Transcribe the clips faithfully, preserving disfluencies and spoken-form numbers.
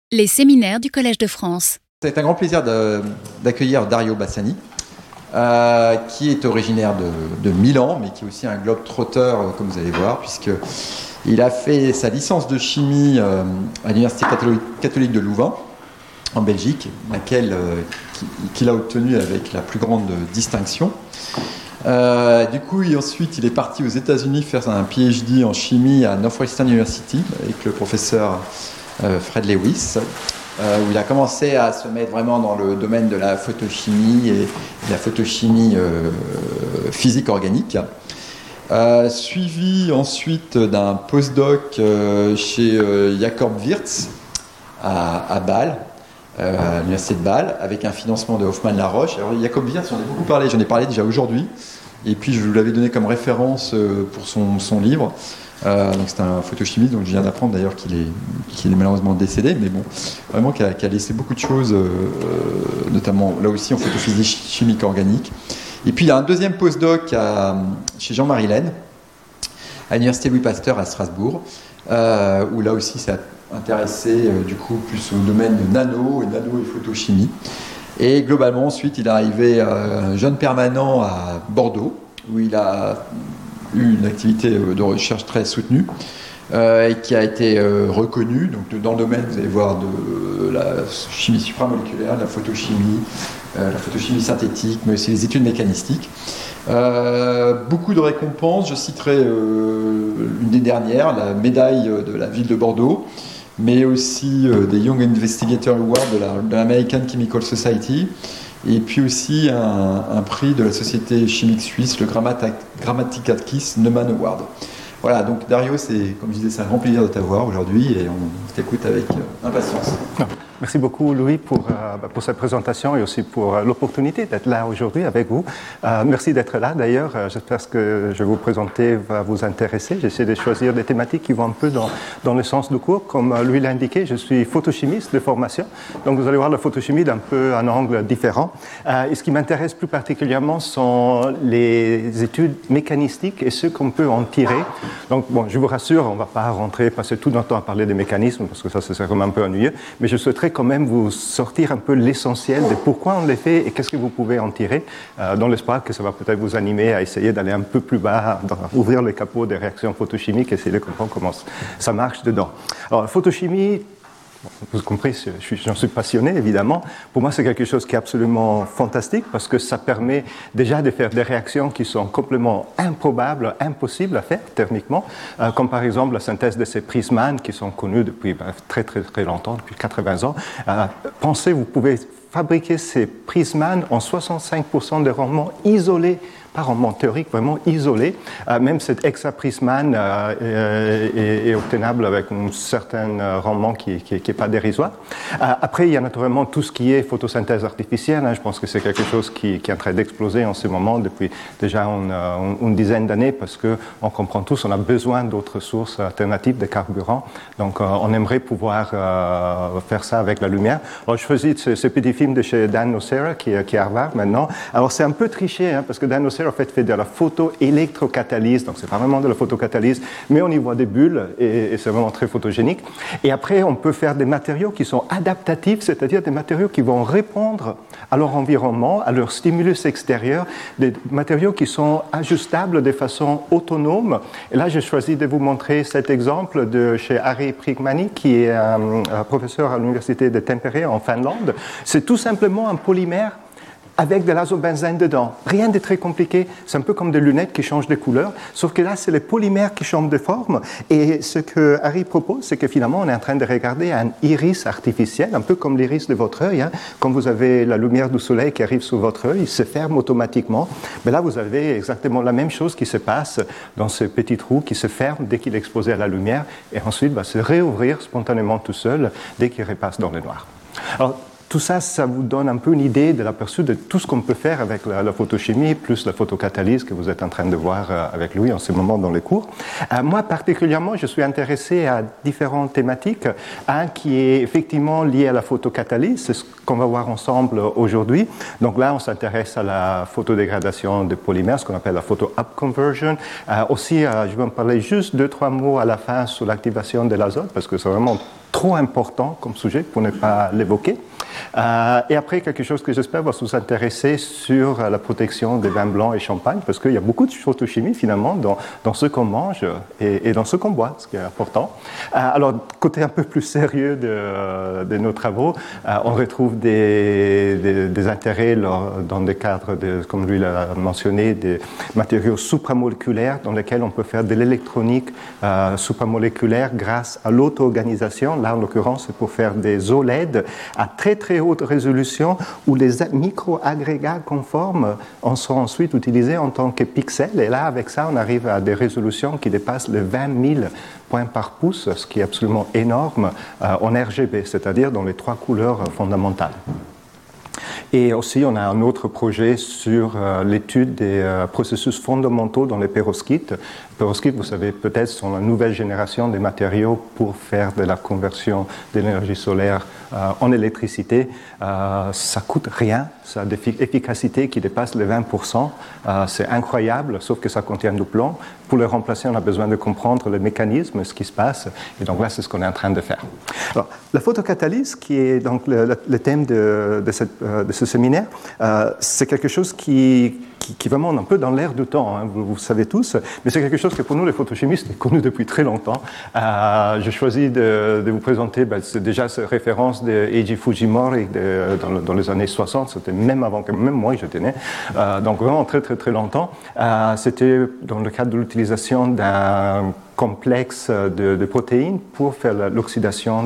Les séminaires du Collège de France. C'est un grand plaisir de, d'accueillir Dario Bassani, euh, qui est originaire de, de Milan, mais qui est aussi un globe-trotteur, euh, comme vous allez voir, puisqu'il a fait sa licence de chimie euh, à l'Université catholique de Louvain, en Belgique, laquelle euh, qu'il a obtenue avec la plus grande distinction. Euh, du coup, il, ensuite, il est parti aux États-Unis faire un P H D en chimie à Northwestern University avec le professeur euh, Fred Lewis, euh, où il a commencé à se mettre vraiment dans le domaine de la photochimie et de la photochimie euh, physique organique. Euh, suivi ensuite d'un postdoc euh, chez euh, Jacob Wirtz à, à Bâle. Euh, à l'université de Bâle, avec un financement de Hoffmann-La Roche. Alors, Jacob Wirtz, j'en ai beaucoup parlé, j'en ai parlé déjà aujourd'hui, et puis je vous l'avais donné comme référence euh, pour son, son livre. Euh, donc c'est un photochimiste, donc je viens d'apprendre d'ailleurs qu'il est, qu'il est malheureusement décédé, mais bon, vraiment qui a, qui a laissé beaucoup de choses, euh, notamment là aussi en photophysique chimique organique. Et puis il y a un deuxième postdoc à, chez Jean-Marie Laine, à l'université Louis Pasteur à Strasbourg, euh, où là aussi c'est intéressé euh, du coup plus au domaine de nano et nano et photochimie. Et globalement ensuite il est arrivé euh, jeune permanent à Bordeaux, où il a eu une activité de recherche très soutenue euh, et qui a été euh, reconnue. Donc dans le domaine, vous allez voir, de la chimie supramoléculaire, de la photochimie, euh, la photochimie synthétique, mais aussi les études mécanistiques. Euh, beaucoup de récompenses, je citerai euh, une des dernières, la médaille de la ville de Bordeaux, mais aussi euh, des Young Investigator Awards de, la, de l'American Chemical Society, et puis aussi un, un prix de la société chimique suisse, le Grammatikakis Neumann Award. Voilà, donc Dario, c'est, comme je disais, c'est un grand plaisir de t'avoir aujourd'hui et on t'écoute avec euh, impatience. Merci beaucoup Louis pour, euh, pour cette présentation et aussi pour euh, l'opportunité d'être là aujourd'hui avec vous. Euh, merci d'être là d'ailleurs. Euh, j'espère que ce que je vais vous présenter va vous intéresser. J'essaie de choisir des thématiques qui vont un peu dans, dans le sens du cours. Comme euh, Louis l'a indiqué, je suis photochimiste de formation. Donc vous allez voir la photochimie d'un peu un angle différent. Euh, et ce qui m'intéresse plus particulièrement sont les études mécanistiques et ce qu'on peut en tirer. Donc bon, je vous rassure, on ne va pas rentrer, passer tout notre temps à parler des mécanismes parce que ça, c'est vraiment un peu ennuyeux. Mais je souhaiterais quand même vous sortir un peu l'essentiel de pourquoi on les fait et qu'est-ce que vous pouvez en tirer, euh, dans l'espoir que ça va peut-être vous animer à essayer d'aller un peu plus bas, ouvrir le capot des réactions photochimiques et essayer de comprendre comment ça marche dedans. Alors, la photochimie, vous comprenez, j'en suis passionné évidemment. Pour moi, c'est quelque chose qui est absolument fantastique parce que ça permet déjà de faire des réactions qui sont complètement improbables, impossibles à faire thermiquement, euh, comme par exemple la synthèse de ces prismanes qui sont connus depuis ben, très très très longtemps, depuis quatre-vingts ans. Euh, pensez, vous pouvez fabriquer ces prismanes en soixante-cinq pour cent de rendement isolé, pas rendement théorique, vraiment isolé. Euh, même cet hexaprismane euh, est, est obtenable avec un certain rendement qui n'est pas dérisoire. Euh, après, il y a naturellement tout ce qui est photosynthèse artificielle. Hein. Je pense que c'est quelque chose qui, qui est en train d'exploser en ce moment depuis déjà une, une dizaine d'années parce qu'on comprend tous, on a besoin d'autres sources alternatives de carburant. Donc, euh, on aimerait pouvoir euh, faire ça avec la lumière. Alors, je faisais ce, ce petit film de chez Dan Nocera, qui, qui est à Harvard maintenant. Alors, c'est un peu triché, hein, parce que Dan Nocera en fait, fait de la photoélectrocatalyse, donc c'est pas vraiment de la photocatalyse, mais on y voit des bulles et, et c'est vraiment très photogénique. Et après, on peut faire des matériaux qui sont adaptatifs, c'est-à-dire des matériaux qui vont répondre à leur environnement, à leur stimulus extérieur, des matériaux qui sont ajustables de façon autonome. Et là, j'ai choisi de vous montrer cet exemple de chez Harri Priikmanni, qui est un, un professeur à l'université de Tampere en Finlande. C'est tout simplement un polymère avec de l'azobenzène dedans. Rien de très compliqué. C'est un peu comme des lunettes qui changent de couleur, sauf que là, c'est les polymères qui changent de forme. Et ce que Harry propose, c'est que finalement, on est en train de regarder un iris artificiel, un peu comme l'iris de votre œil. Hein. Quand vous avez la lumière du soleil qui arrive sur votre œil, il se ferme automatiquement. Mais là, vous avez exactement la même chose qui se passe dans ce petit trou qui se ferme dès qu'il est exposé à la lumière et ensuite va se réouvrir spontanément tout seul dès qu'il repasse dans le noir. Alors, tout ça, ça vous donne un peu une idée de l'aperçu de tout ce qu'on peut faire avec la, la photochimie, plus la photocatalyse que vous êtes en train de voir euh, avec Louis en ce moment dans les cours. Euh, moi, particulièrement, je suis intéressé à différentes thématiques. Un qui est effectivement lié à la photocatalyse, c'est ce qu'on va voir ensemble aujourd'hui. Donc là, on s'intéresse à la photodégradation de polymères, ce qu'on appelle la photo-upconversion. Euh, aussi, euh, je vais en parler juste deux, trois mots à la fin sur l'activation de l'azote, parce que c'est vraiment trop important comme sujet pour ne pas l'évoquer. Euh, et après, quelque chose que j'espère va vous intéresser sur la protection des vins blancs et champagne, parce qu'il y a beaucoup de photochimie finalement dans, dans ce qu'on mange et, et dans ce qu'on boit, ce qui est important. Euh, alors, côté un peu plus sérieux de, de nos travaux, euh, on retrouve des, des, des intérêts dans des cadres, de, comme lui l'a mentionné, des matériaux supramoléculaires dans lesquels on peut faire de l'électronique euh, supramoléculaire grâce à l'auto-organisation. Là, en l'occurrence, c'est pour faire des O L E D à très très haute résolution où les micro-agrégats conformes en sont ensuite utilisés en tant que pixels. Et là, avec ça, on arrive à des résolutions qui dépassent les vingt mille points par pouce, ce qui est absolument énorme euh, en R G B, c'est-à-dire dans les trois couleurs fondamentales. Et aussi, on a un autre projet sur euh, l'étude des euh, processus fondamentaux dans les pérovskites. Les pérovskites, vous savez peut-être, sont la nouvelle génération des matériaux pour faire de la conversion de l'énergie solaire euh, en électricité. Euh, ça coûte rien, ça a des efficacités qui dépassent les vingt pour cent. Euh, c'est incroyable, sauf que ça contient du plomb. Pour le remplacer, on a besoin de comprendre le mécanisme, ce qui se passe. Et donc là, c'est ce qu'on est en train de faire. Alors, la photocatalyse, qui est donc le, le, le thème de, de, cette, de ce séminaire, euh, c'est quelque chose qui, qui, qui est vraiment un peu dans l'air du temps, hein, vous, vous savez tous, mais c'est quelque chose que pour nous, les photochimistes, est connu depuis très longtemps. Euh, J'ai choisi de, de vous présenter, ben, c'est déjà cette référence de Eiji Fujimori de, dans, le, dans les années soixante, c'était même avant que même moi j'étais né, euh, donc vraiment très très très longtemps. Euh, c'était dans le cadre de l'utilisation d'un complexe de, de protéines pour faire l'oxydation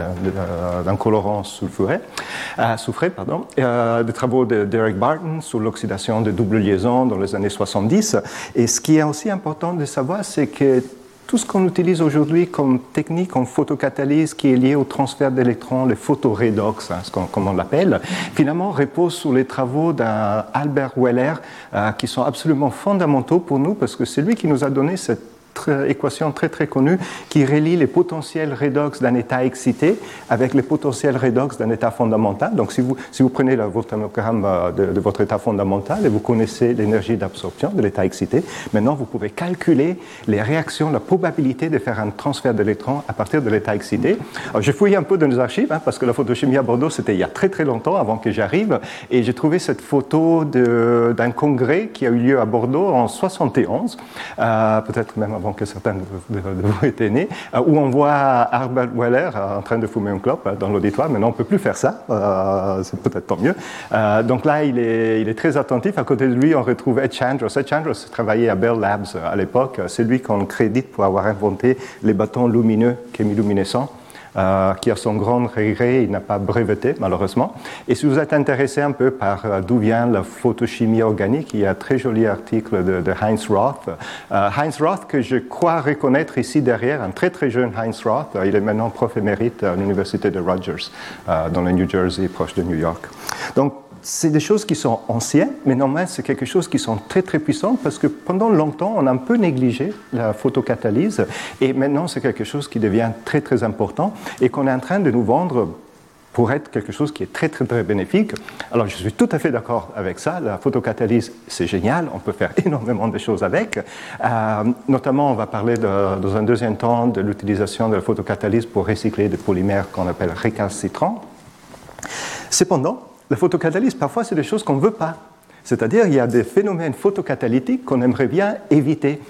d'un colorant sulfuré, euh, soufré. Pardon. Euh, des travaux de Derek Barton sur l'oxydation de double liaison dans les années soixante-dix. Et ce qui est aussi important de savoir, c'est que tout ce qu'on utilise aujourd'hui comme technique en photocatalyse qui est lié au transfert d'électrons, le photoredox, hein, ce qu'on, comme on l'appelle, finalement repose sur les travaux d'un Albert Weller euh, qui sont absolument fondamentaux pour nous parce que c'est lui qui nous a donné cette équation très très connue qui relie les potentiels redox d'un état excité avec les potentiels redox d'un état fondamental. Donc si vous, si vous prenez le voltammogramme de, de votre état fondamental et vous connaissez l'énergie d'absorption de l'état excité, maintenant vous pouvez calculer les réactions, la probabilité de faire un transfert d'électrons à partir de l'état excité. Alors, j'ai fouillé un peu dans les archives hein, parce que la photochimie à Bordeaux c'était il y a très très longtemps avant que j'arrive et j'ai trouvé cette photo de, d'un congrès qui a eu lieu à Bordeaux en soixante et onze, euh, peut-être même avant que certains de, de, de vous étaient nés, euh, où on voit Albert Weller euh, en train de fumer une clope euh, dans l'auditoire. Maintenant, on ne peut plus faire ça, euh, c'est peut-être tant mieux. Euh, donc là, il est, il est très attentif. À côté de lui, on retrouve Ed Chandros. Ed Chandros travaillait à Bell Labs à l'époque. C'est lui qu'on crédite pour avoir inventé les bâtons lumineux chémiluminescents. Euh, qui a son grand regret, il n'a pas breveté malheureusement. Et si vous êtes intéressé un peu par euh, d'où vient la photochimie organique, il y a un très joli article de, de Heinz Roth. Euh, Heinz Roth que je crois reconnaître ici derrière, un très très jeune Heinz Roth, il est maintenant prof émérite à l'université de Rutgers, euh, dans le New Jersey, proche de New York. Donc, c'est des choses qui sont anciennes, mais normalement, c'est quelque chose qui sont très, très puissantes parce que pendant longtemps, on a un peu négligé la photocatalyse et maintenant, c'est quelque chose qui devient très, très important et qu'on est en train de nous vendre pour être quelque chose qui est très, très, très bénéfique. Alors, je suis tout à fait d'accord avec ça. La photocatalyse, c'est génial. On peut faire énormément de choses avec. Euh, notamment, on va parler de, dans un deuxième temps de l'utilisation de la photocatalyse pour recycler des polymères qu'on appelle récalcitrants. Cependant, la photocatalyse, parfois, c'est des choses qu'on ne veut pas. C'est-à-dire, il y a des phénomènes photocatalytiques qu'on aimerait bien éviter.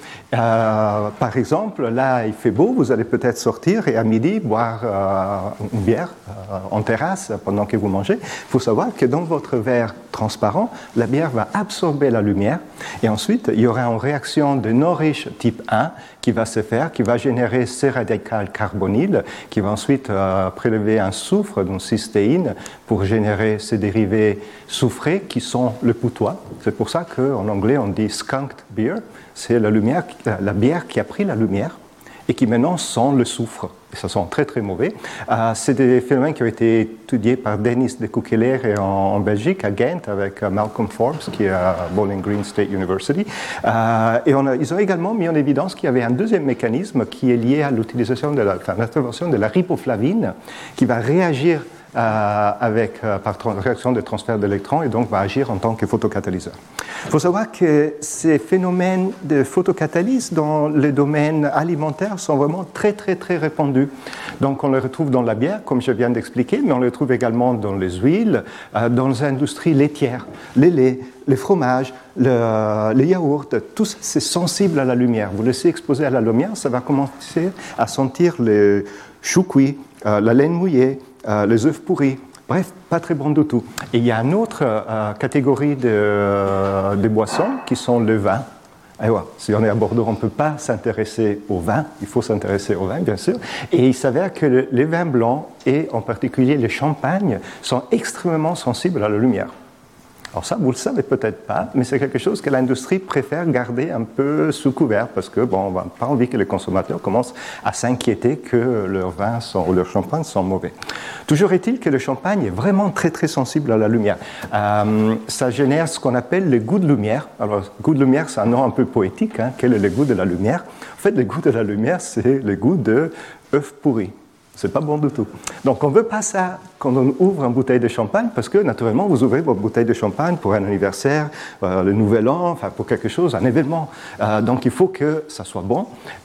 Euh, par exemple, là, il fait beau, vous allez peut-être sortir et à midi boire euh, une bière euh, en terrasse pendant que vous mangez. Il faut savoir que dans votre verre transparent, la bière va absorber la lumière et ensuite, il y aura une réaction de Norrish type un qui va se faire, qui va générer ces radicales carbonyles, qui va ensuite euh, prélever un soufre, donc cystéine, pour générer ces dérivés soufrés qui sont le putois. C'est pour ça qu'en anglais, on dit skunked beer. C'est la, lumière, la bière qui a pris la lumière et qui maintenant sent le soufre. Et ça sent très très mauvais. Euh, c'est des phénomènes qui ont été étudiés par Dennis de Kukeler en, en Belgique, à Ghent, avec uh, Malcolm Forbes, qui est à Bowling Green State University. Euh, et on a, ils ont également mis en évidence qu'il y avait un deuxième mécanisme qui est lié à l'utilisation de la, enfin, l'intervention de la riboflavine, qui va réagir euh, avec, euh, par réaction de transfert d'électrons et donc va agir en tant que photocatalyseur. Il faut savoir que ces phénomènes de photocatalyse dans le domaine alimentaire sont vraiment très très très répandus. Donc on les retrouve dans la bière, comme je viens d'expliquer, mais on les retrouve également dans les huiles, euh, dans les industries laitières, les laits, les fromages, le, les yaourts, tout ça c'est sensible à la lumière. Vous laissez exposer à la lumière, ça va commencer à sentir les choux cuits, euh, la laine mouillée, euh, les œufs pourris. Bref, pas très bon du tout. Et il y a une autre euh, catégorie de, euh, de boissons qui sont le vin. Et ouais, si on est à Bordeaux, on ne peut pas s'intéresser au vin, il faut s'intéresser au vin, bien sûr. Et il s'avère que le, les vins blancs, et en particulier les champagnes, sont extrêmement sensibles à la lumière. Alors ça, vous ne le savez peut-être pas, mais c'est quelque chose que l'industrie préfère garder un peu sous couvert, parce que bon, on n'a pas envie que les consommateurs commencent à s'inquiéter que leurs vins sont, ou leurs champagnes sont mauvais. Toujours est-il que le champagne est vraiment très très sensible à la lumière. Euh, ça génère ce qu'on appelle le goût de lumière. Alors, goût de lumière, c'est un nom un peu poétique. Hein. Quel est le goût de la lumière? En fait, le goût de la lumière, c'est le goût de œufs pourris. C'est pas bon du tout. Donc, on ne veut pas ça quand on ouvre une bouteille de champagne, parce que, naturellement, vous ouvrez votre bouteille de champagne pour un anniversaire, euh, le nouvel an, enfin, pour quelque chose, un événement. Euh, donc, il faut que ça soit bon.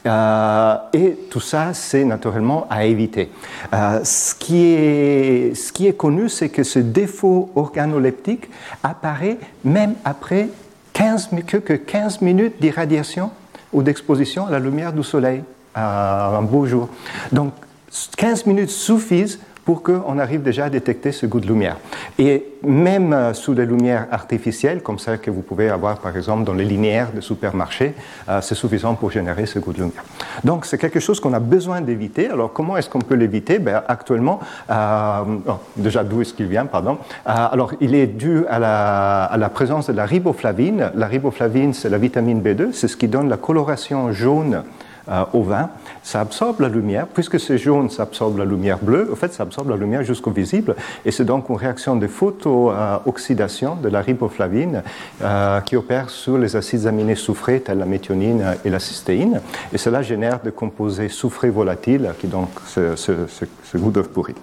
Euh, et tout ça, c'est naturellement à éviter. Euh, ce, qui est, ce qui est connu, c'est que ce défaut organoleptique apparaît même après quinze, que, que quinze minutes d'irradiation ou d'exposition à la lumière du soleil, à un beau jour. Donc, quinze minutes suffisent pour qu'on arrive déjà à détecter ce goût de lumière. Et même sous des lumières artificielles, comme celles que vous pouvez avoir par exemple dans les linéaires de supermarchés, euh, c'est suffisant pour générer ce goût de lumière. Donc c'est quelque chose qu'on a besoin d'éviter. Alors comment est-ce qu'on peut l'éviter? Ben, actuellement, euh, oh, déjà d'où est-ce qu'il vient, pardon. Euh, alors il est dû à la, à la présence de la riboflavine. La riboflavine, c'est la vitamine B deux, c'est ce qui donne la coloration jaune Euh, au vin. Ça absorbe la lumière, puisque c'est jaune, ça absorbe la lumière bleue, en fait ça absorbe la lumière jusqu'au visible, et c'est donc une réaction de photo-oxydation de la riboflavine euh, qui opère sur les acides aminés soufrés tels la méthionine et la cystéine, et cela génère des composés soufrés volatiles qui donc ce, ce, ce, ce goût d'œuf pourri.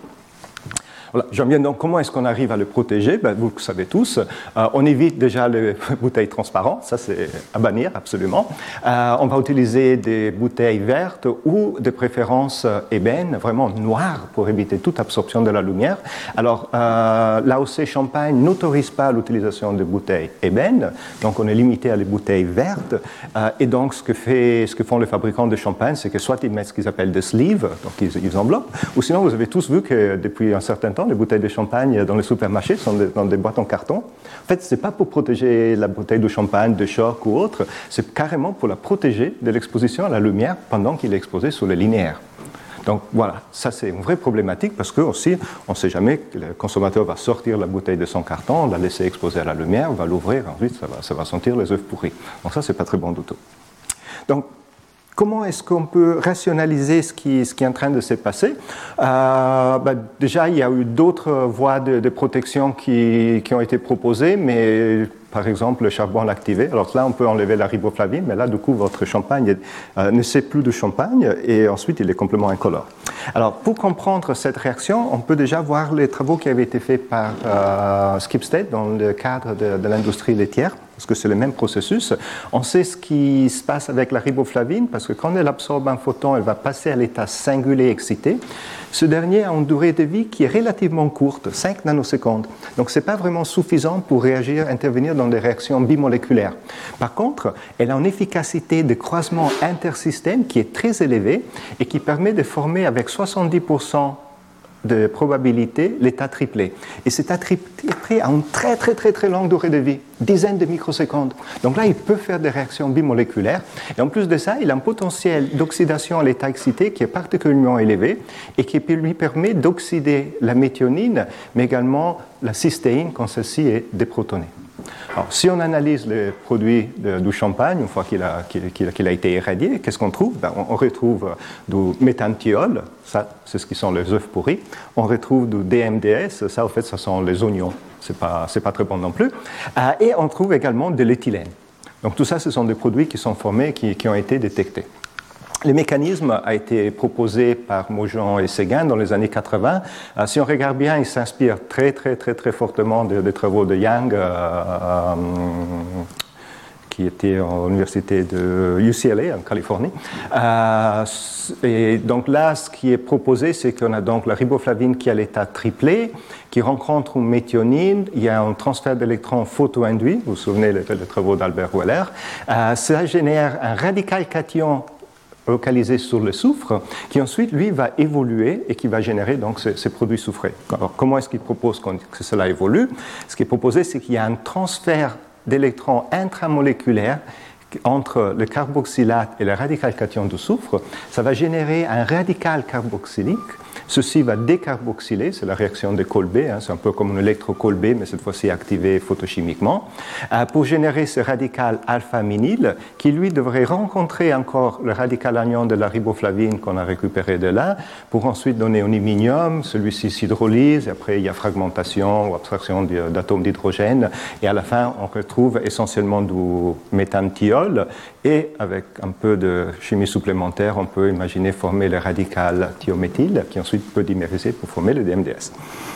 Voilà. J'aime bien donc comment est-ce qu'on arrive à le protéger? Ben, vous le savez tous, euh, on évite déjà les bouteilles transparentes, ça c'est à bannir absolument. Euh, on va utiliser des bouteilles vertes ou de préférence ébène, vraiment noires pour éviter toute absorption de la lumière. Alors euh, l'A O C Champagne n'autorise pas l'utilisation de bouteilles ébène, donc on est limité à les bouteilles vertes. Euh, et donc ce que, fait, ce que font les fabricants de champagne, c'est que soit ils mettent ce qu'ils appellent des sleeves, donc ils, ils enveloppent, ou sinon vous avez tous vu que depuis un certain temps, les bouteilles de champagne dans les supermarchés sont dans des boîtes en carton. En fait, ce n'est pas pour protéger la bouteille de champagne de choc ou autre, c'est carrément pour la protéger de l'exposition à la lumière pendant qu'il est exposé sur les linéaires. Donc voilà, ça c'est une vraie problématique parce que aussi, on ne sait jamais que le consommateur va sortir la bouteille de son carton, la laisser exposer à la lumière, va l'ouvrir, ensuite ça va, ça va sentir les œufs pourris. Donc ça, c'est pas très bon du tout. Donc, comment est-ce qu'on peut rationaliser ce qui, ce qui est en train de se passer? euh, ben Déjà, il y a eu d'autres voies de, de protection qui, qui ont été proposées, mais par exemple le charbon activé. Alors là, on peut enlever la riboflavine, mais là, du coup, votre champagne euh, ne sait plus de champagne et ensuite, il est complètement incolore. Alors, pour comprendre cette réaction, on peut déjà voir les travaux qui avaient été faits par euh, Schibsted dans le cadre de, de l'industrie laitière, parce que c'est le même processus. On sait ce qui se passe avec la riboflavine, parce que quand elle absorbe un photon, elle va passer à l'état singulé excité. Ce dernier a une durée de vie qui est relativement courte, cinq nanosecondes. Donc, ce n'est pas vraiment suffisant pour réagir, intervenir dans des réactions bimoléculaires. Par contre, elle a une efficacité de croisement intersystème qui est très élevée et qui permet de former avec soixante-dix pour cent de probabilité l'état triplé. Et cet état triplé a une très très très très longue durée de vie, dizaines de microsecondes. Donc là, il peut faire des réactions bimoléculaires. Et en plus de ça, il a un potentiel d'oxydation à l'état excité qui est particulièrement élevé et qui lui permet d'oxyder la méthionine, mais également la cystéine quand celle-ci est déprotonée. Alors, si on analyse les produits de, du champagne, une fois qu'il a, qu'il, qu'il a été irradié, qu'est-ce qu'on trouve? Ben, on, on retrouve du méthanthiol, ça, c'est ce qui sont les œufs pourris. On retrouve du D M D S, ça, en fait, ça sont les oignons. C'est pas, c'est pas très bon non plus. Euh, et on trouve également de l'éthylène. Donc, tout ça, ce sont des produits qui sont formés, qui, qui ont été détectés. Le mécanisme a été proposé par Maugeon et Séguin dans les années quatre-vingts. Euh, si on regarde bien, il s'inspire très, très, très, très fortement des, des travaux de Yang, euh, euh, qui était à l'université de U C L A en Californie. Euh, et donc là, ce qui est proposé, c'est qu'on a donc la riboflavine qui a l'état triplé, qui rencontre une méthionine, il y a un transfert d'électrons photo-induit, vous vous souvenez des travaux d'Albert Weller. Euh, ça génère un radical cation localisé sur le soufre, qui ensuite, lui, va évoluer et qui va générer donc ces, ces produits soufrés. Alors, comment est-ce qu'il propose que cela évolue? Ce qui est proposé, c'est qu'il y a un transfert d'électrons intramoléculaires entre le carboxylate et le radical cation du soufre. Ça va générer un radical carboxylique. Ceci va décarboxyler, c'est la réaction de Kolbe, hein, c'est un peu comme un électrocolbe, mais cette fois-ci activé photochimiquement, euh, pour générer ce radical alpha-minyle qui, lui, devrait rencontrer encore le radical anion de la riboflavine qu'on a récupéré de là, pour ensuite donner un iminium, celui-ci s'hydrolyse, après il y a fragmentation ou abstraction d'atomes d'hydrogène, et à la fin, on retrouve essentiellement du méthanthiol, et avec un peu de chimie supplémentaire, on peut imaginer former le radical thiométhyle, qui ensuite peut dimériser pour former le D M D S.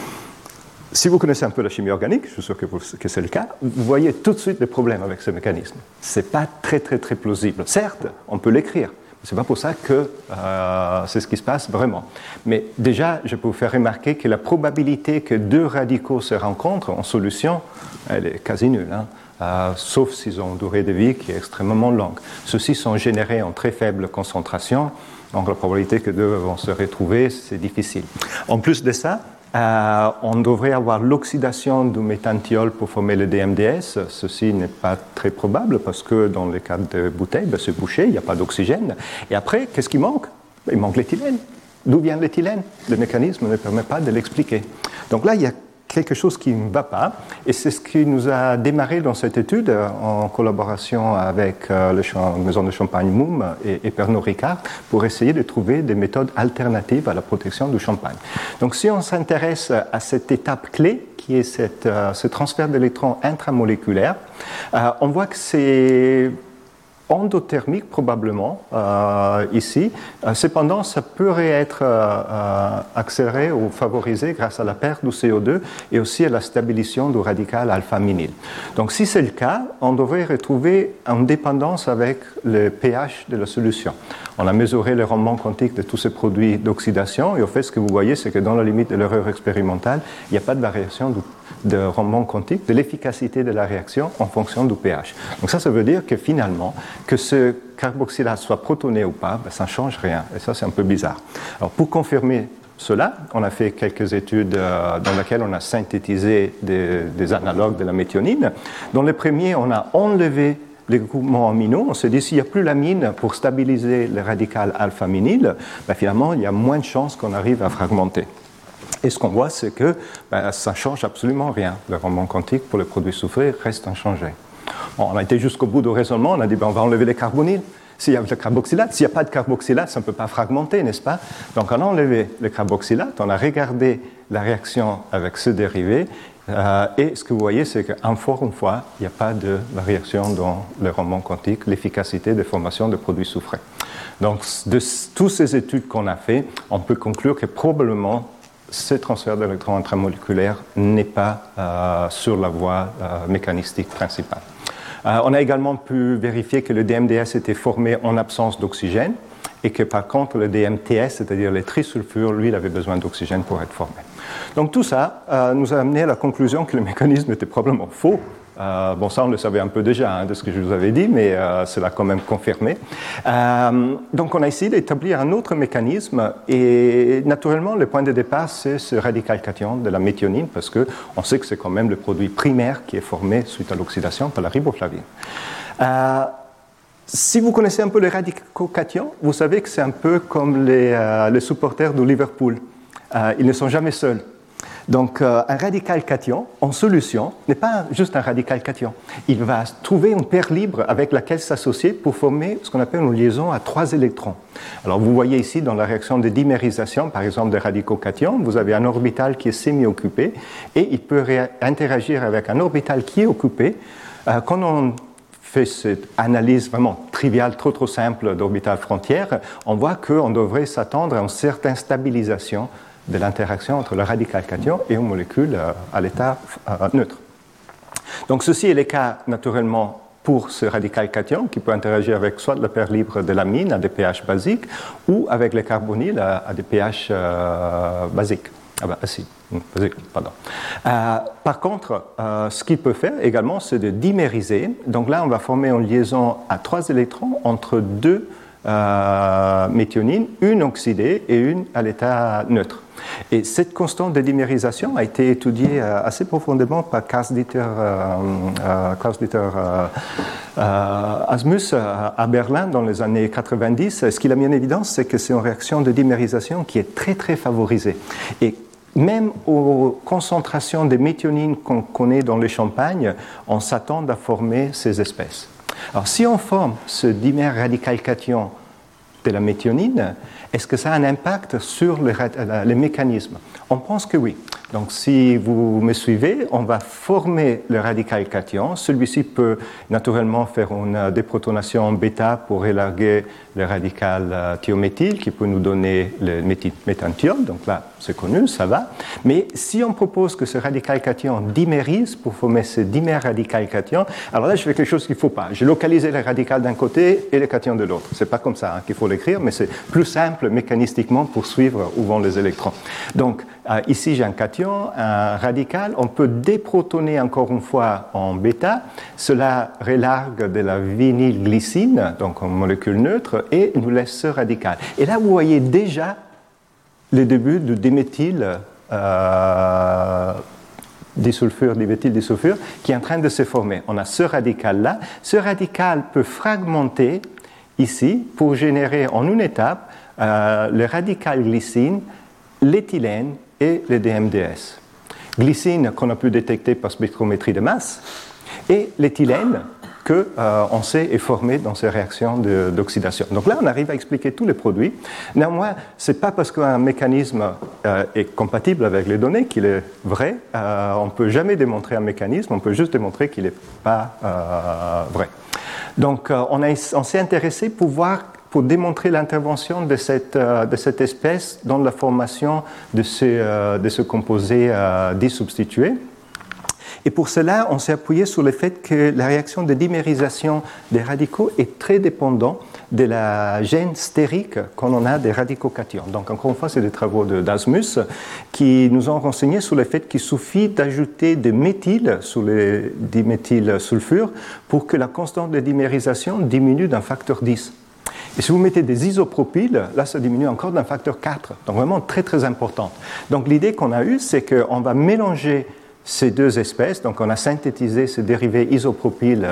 Si vous connaissez un peu la chimie organique, je suis sûr que, vous, que c'est le cas, vous voyez tout de suite les problèmes avec ce mécanisme. Ce n'est pas très, très, très plausible. Certes, on peut l'écrire, mais ce n'est pas pour ça que euh, c'est ce qui se passe vraiment. Mais déjà, je peux vous faire remarquer que la probabilité que deux radicaux se rencontrent en solution, elle est quasi nulle, hein. Euh, sauf s'ils ont une durée de vie qui est extrêmement longue. Ceux-ci sont générés en très faible concentration, donc la probabilité que deux vont se retrouver, c'est difficile. En plus de ça, euh, on devrait avoir l'oxydation du méthanthiol pour former le D M D S. Ceci n'est pas très probable parce que dans le cas de bouteilles, ben, c'est bouché, il n'y a pas d'oxygène. Et après, qu'est-ce qui manque? Il manque l'éthylène. D'où vient l'éthylène? Le mécanisme ne permet pas de l'expliquer. Donc là, il y a quelque chose qui ne va pas, et c'est ce qui nous a démarré dans cette étude en collaboration avec euh, la maison de champagne Moum et, et Pernod Ricard pour essayer de trouver des méthodes alternatives à la protection du champagne. Donc si on s'intéresse à cette étape clé, qui est cette, euh, ce transfert d'électrons intramoléculaire, euh, on voit que c'est endothermique probablement euh, ici. Euh, cependant, ça pourrait être euh, euh, accéléré ou favorisé grâce à la perte du C O deux et aussi à la stabilisation du radical alpha-minyle. Donc si c'est le cas, on devrait retrouver une dépendance avec le pH de la solution. On a mesuré le rendement quantique de tous ces produits d'oxydation et au fait, ce que vous voyez, c'est que dans la limite de l'erreur expérimentale, il n'y a pas de variation du de rendement quantique, de l'efficacité de la réaction en fonction du pH. Donc ça, ça veut dire que finalement, que ce carboxylate soit protoné ou pas, ben, ça ne change rien. Et ça, c'est un peu bizarre. Alors pour confirmer cela, on a fait quelques études euh, dans lesquelles on a synthétisé des, des analogues de la méthionine. Dans le premier, on a enlevé les groupements aminaux. On se dit s'il n'y a plus l'amine pour stabiliser le radical alpha-minyle, ben, finalement, il y a moins de chances qu'on arrive à fragmenter. Et ce qu'on voit, c'est que ben, ça ne change absolument rien. Le rendement quantique pour les produits soufrés reste inchangé. Bon, on a été jusqu'au bout du raisonnement, on a dit ben, on va enlever les carbonyles. S'il y a le carboxylate, s'il n'y a pas de carboxylate, ça ne peut pas fragmenter, n'est-ce pas? Donc on a enlevé le carboxylate, on a regardé la réaction avec ce dérivé, euh, et ce que vous voyez, c'est qu'encore une fois, il n'y a pas de variation dans le rendement quantique, l'efficacité de formation de produits soufrés. Donc de toutes ces études qu'on a faites, on peut conclure que probablement ce transfert d'électrons intramoléculaires n'est pas euh, sur la voie euh, mécanistique principale. Euh, on a également pu vérifier que le D M D S était formé en absence d'oxygène et que par contre le D M T S, c'est-à-dire les trisulfures, lui, il avait besoin d'oxygène pour être formé. Donc tout ça euh, nous a amené à la conclusion que le mécanisme était probablement faux. Euh, bon, ça, on le savait un peu déjà hein, de ce que je vous avais dit, mais euh, cela a quand même confirmé. Euh, donc, on a essayé d'établir un autre mécanisme et naturellement, le point de départ, c'est ce radical cation de la méthionine parce qu'on sait que c'est quand même le produit primaire qui est formé suite à l'oxydation par la riboflavine. Euh, si vous connaissez un peu les radicaux cations, vous savez que c'est un peu comme les, euh, les supporters de Liverpool. Euh, ils ne sont jamais seuls. Donc, euh, un radical cation en solution n'est pas juste un radical cation. Il va trouver une paire libre avec laquelle s'associer pour former ce qu'on appelle une liaison à trois électrons. Alors, vous voyez ici dans la réaction de dimérisation, par exemple, des radicaux cations, vous avez un orbital qui est semi-occupé et il peut interagir avec un orbital qui est occupé. Euh, quand on fait cette analyse vraiment triviale, trop trop simple d'orbital frontière, on voit qu'on devrait s'attendre à une certaine stabilisation de l'interaction entre le radical cation et une molécule à l'état neutre. Donc ceci est le cas naturellement pour ce radical cation qui peut interagir avec soit le paire libre de l'amine à des pH basiques ou avec le carbonyl à, à des pH euh, basiques. Ah ben, si, basique, pardon. Euh, par contre, euh, ce qu'il peut faire également, c'est de dimériser. Donc là, on va former une liaison à trois électrons entre deux euh, méthionines, une oxydée et une à l'état neutre. Et cette constante de dimérisation a été étudiée euh, assez profondément par Klaus-Dieter euh, euh, Klaus-Dieter euh, euh, Asmus euh, à Berlin dans les années quatre-vingt-dix. Ce qu'il a mis en évidence, c'est que c'est une réaction de dimérisation qui est très très favorisée. Et même aux concentrations de méthionine qu'on connaît dans les champagnes, on s'attend à former ces espèces. Alors, si on forme ce dimère radical cation de la méthionine, est-ce que ça a un impact sur le, le mécanisme? On pense que oui. Donc, si vous me suivez, on va former le radical cation. Celui-ci peut naturellement faire une déprotonation en bêta pour élarguer le radical euh, thiométhyle qui peut nous donner le méthanthiol. Donc là, c'est connu, ça va. Mais si on propose que ce radical cation dimérise pour former ce dimère radical cation, alors là, je fais quelque chose qu'il ne faut pas. J'ai localisé le radical d'un côté et le cation de l'autre. Ce n'est pas comme ça hein, qu'il faut l'écrire, mais c'est plus simple mécanistiquement pour suivre où vont les électrons. Donc, euh, ici, j'ai un cation, un radical. On peut déprotoner encore une fois en bêta. Cela relargue de la vinylglycine, donc en molécule neutre, et nous laisse ce radical. Et là, vous voyez déjà le début du diméthyl euh, disulfure, diméthyl disulfure, qui est en train de se former. On a ce radical-là. Ce radical peut fragmenter ici pour générer en une étape euh, le radical glycine, l'éthylène et le D M D S. Glycine qu'on a pu détecter par spectrométrie de masse et l'éthylène qu'on euh, sait est formé dans ces réactions de, d'oxydation. Donc là, on arrive à expliquer tous les produits. Néanmoins, ce n'est pas parce qu'un mécanisme euh, est compatible avec les données qu'il est vrai. Euh, on ne peut jamais démontrer un mécanisme, on peut juste démontrer qu'il n'est pas euh, vrai. Donc, euh, on, a, on s'est intéressé pour voir pour démontrer l'intervention de cette, euh, de cette espèce dans la formation de ce, euh, de ce composé euh, disubstitué. Et pour cela, on s'est appuyé sur le fait que la réaction de dimérisation des radicaux est très dépendante de la gène stérique qu'on a des radicaux cations. Donc, encore une fois, c'est des travaux de, d'Asmus qui nous ont renseigné sur le fait qu'il suffit d'ajouter des méthyl sur les diméthylsulfures pour que la constante de dimérisation diminue d'un facteur dix. Et si vous mettez des isopropyles, là, ça diminue encore d'un facteur quatre. Donc, vraiment très, très important. Donc, l'idée qu'on a eue, c'est qu'on va mélanger ces deux espèces. Donc, on a synthétisé ces dérivés isopropyles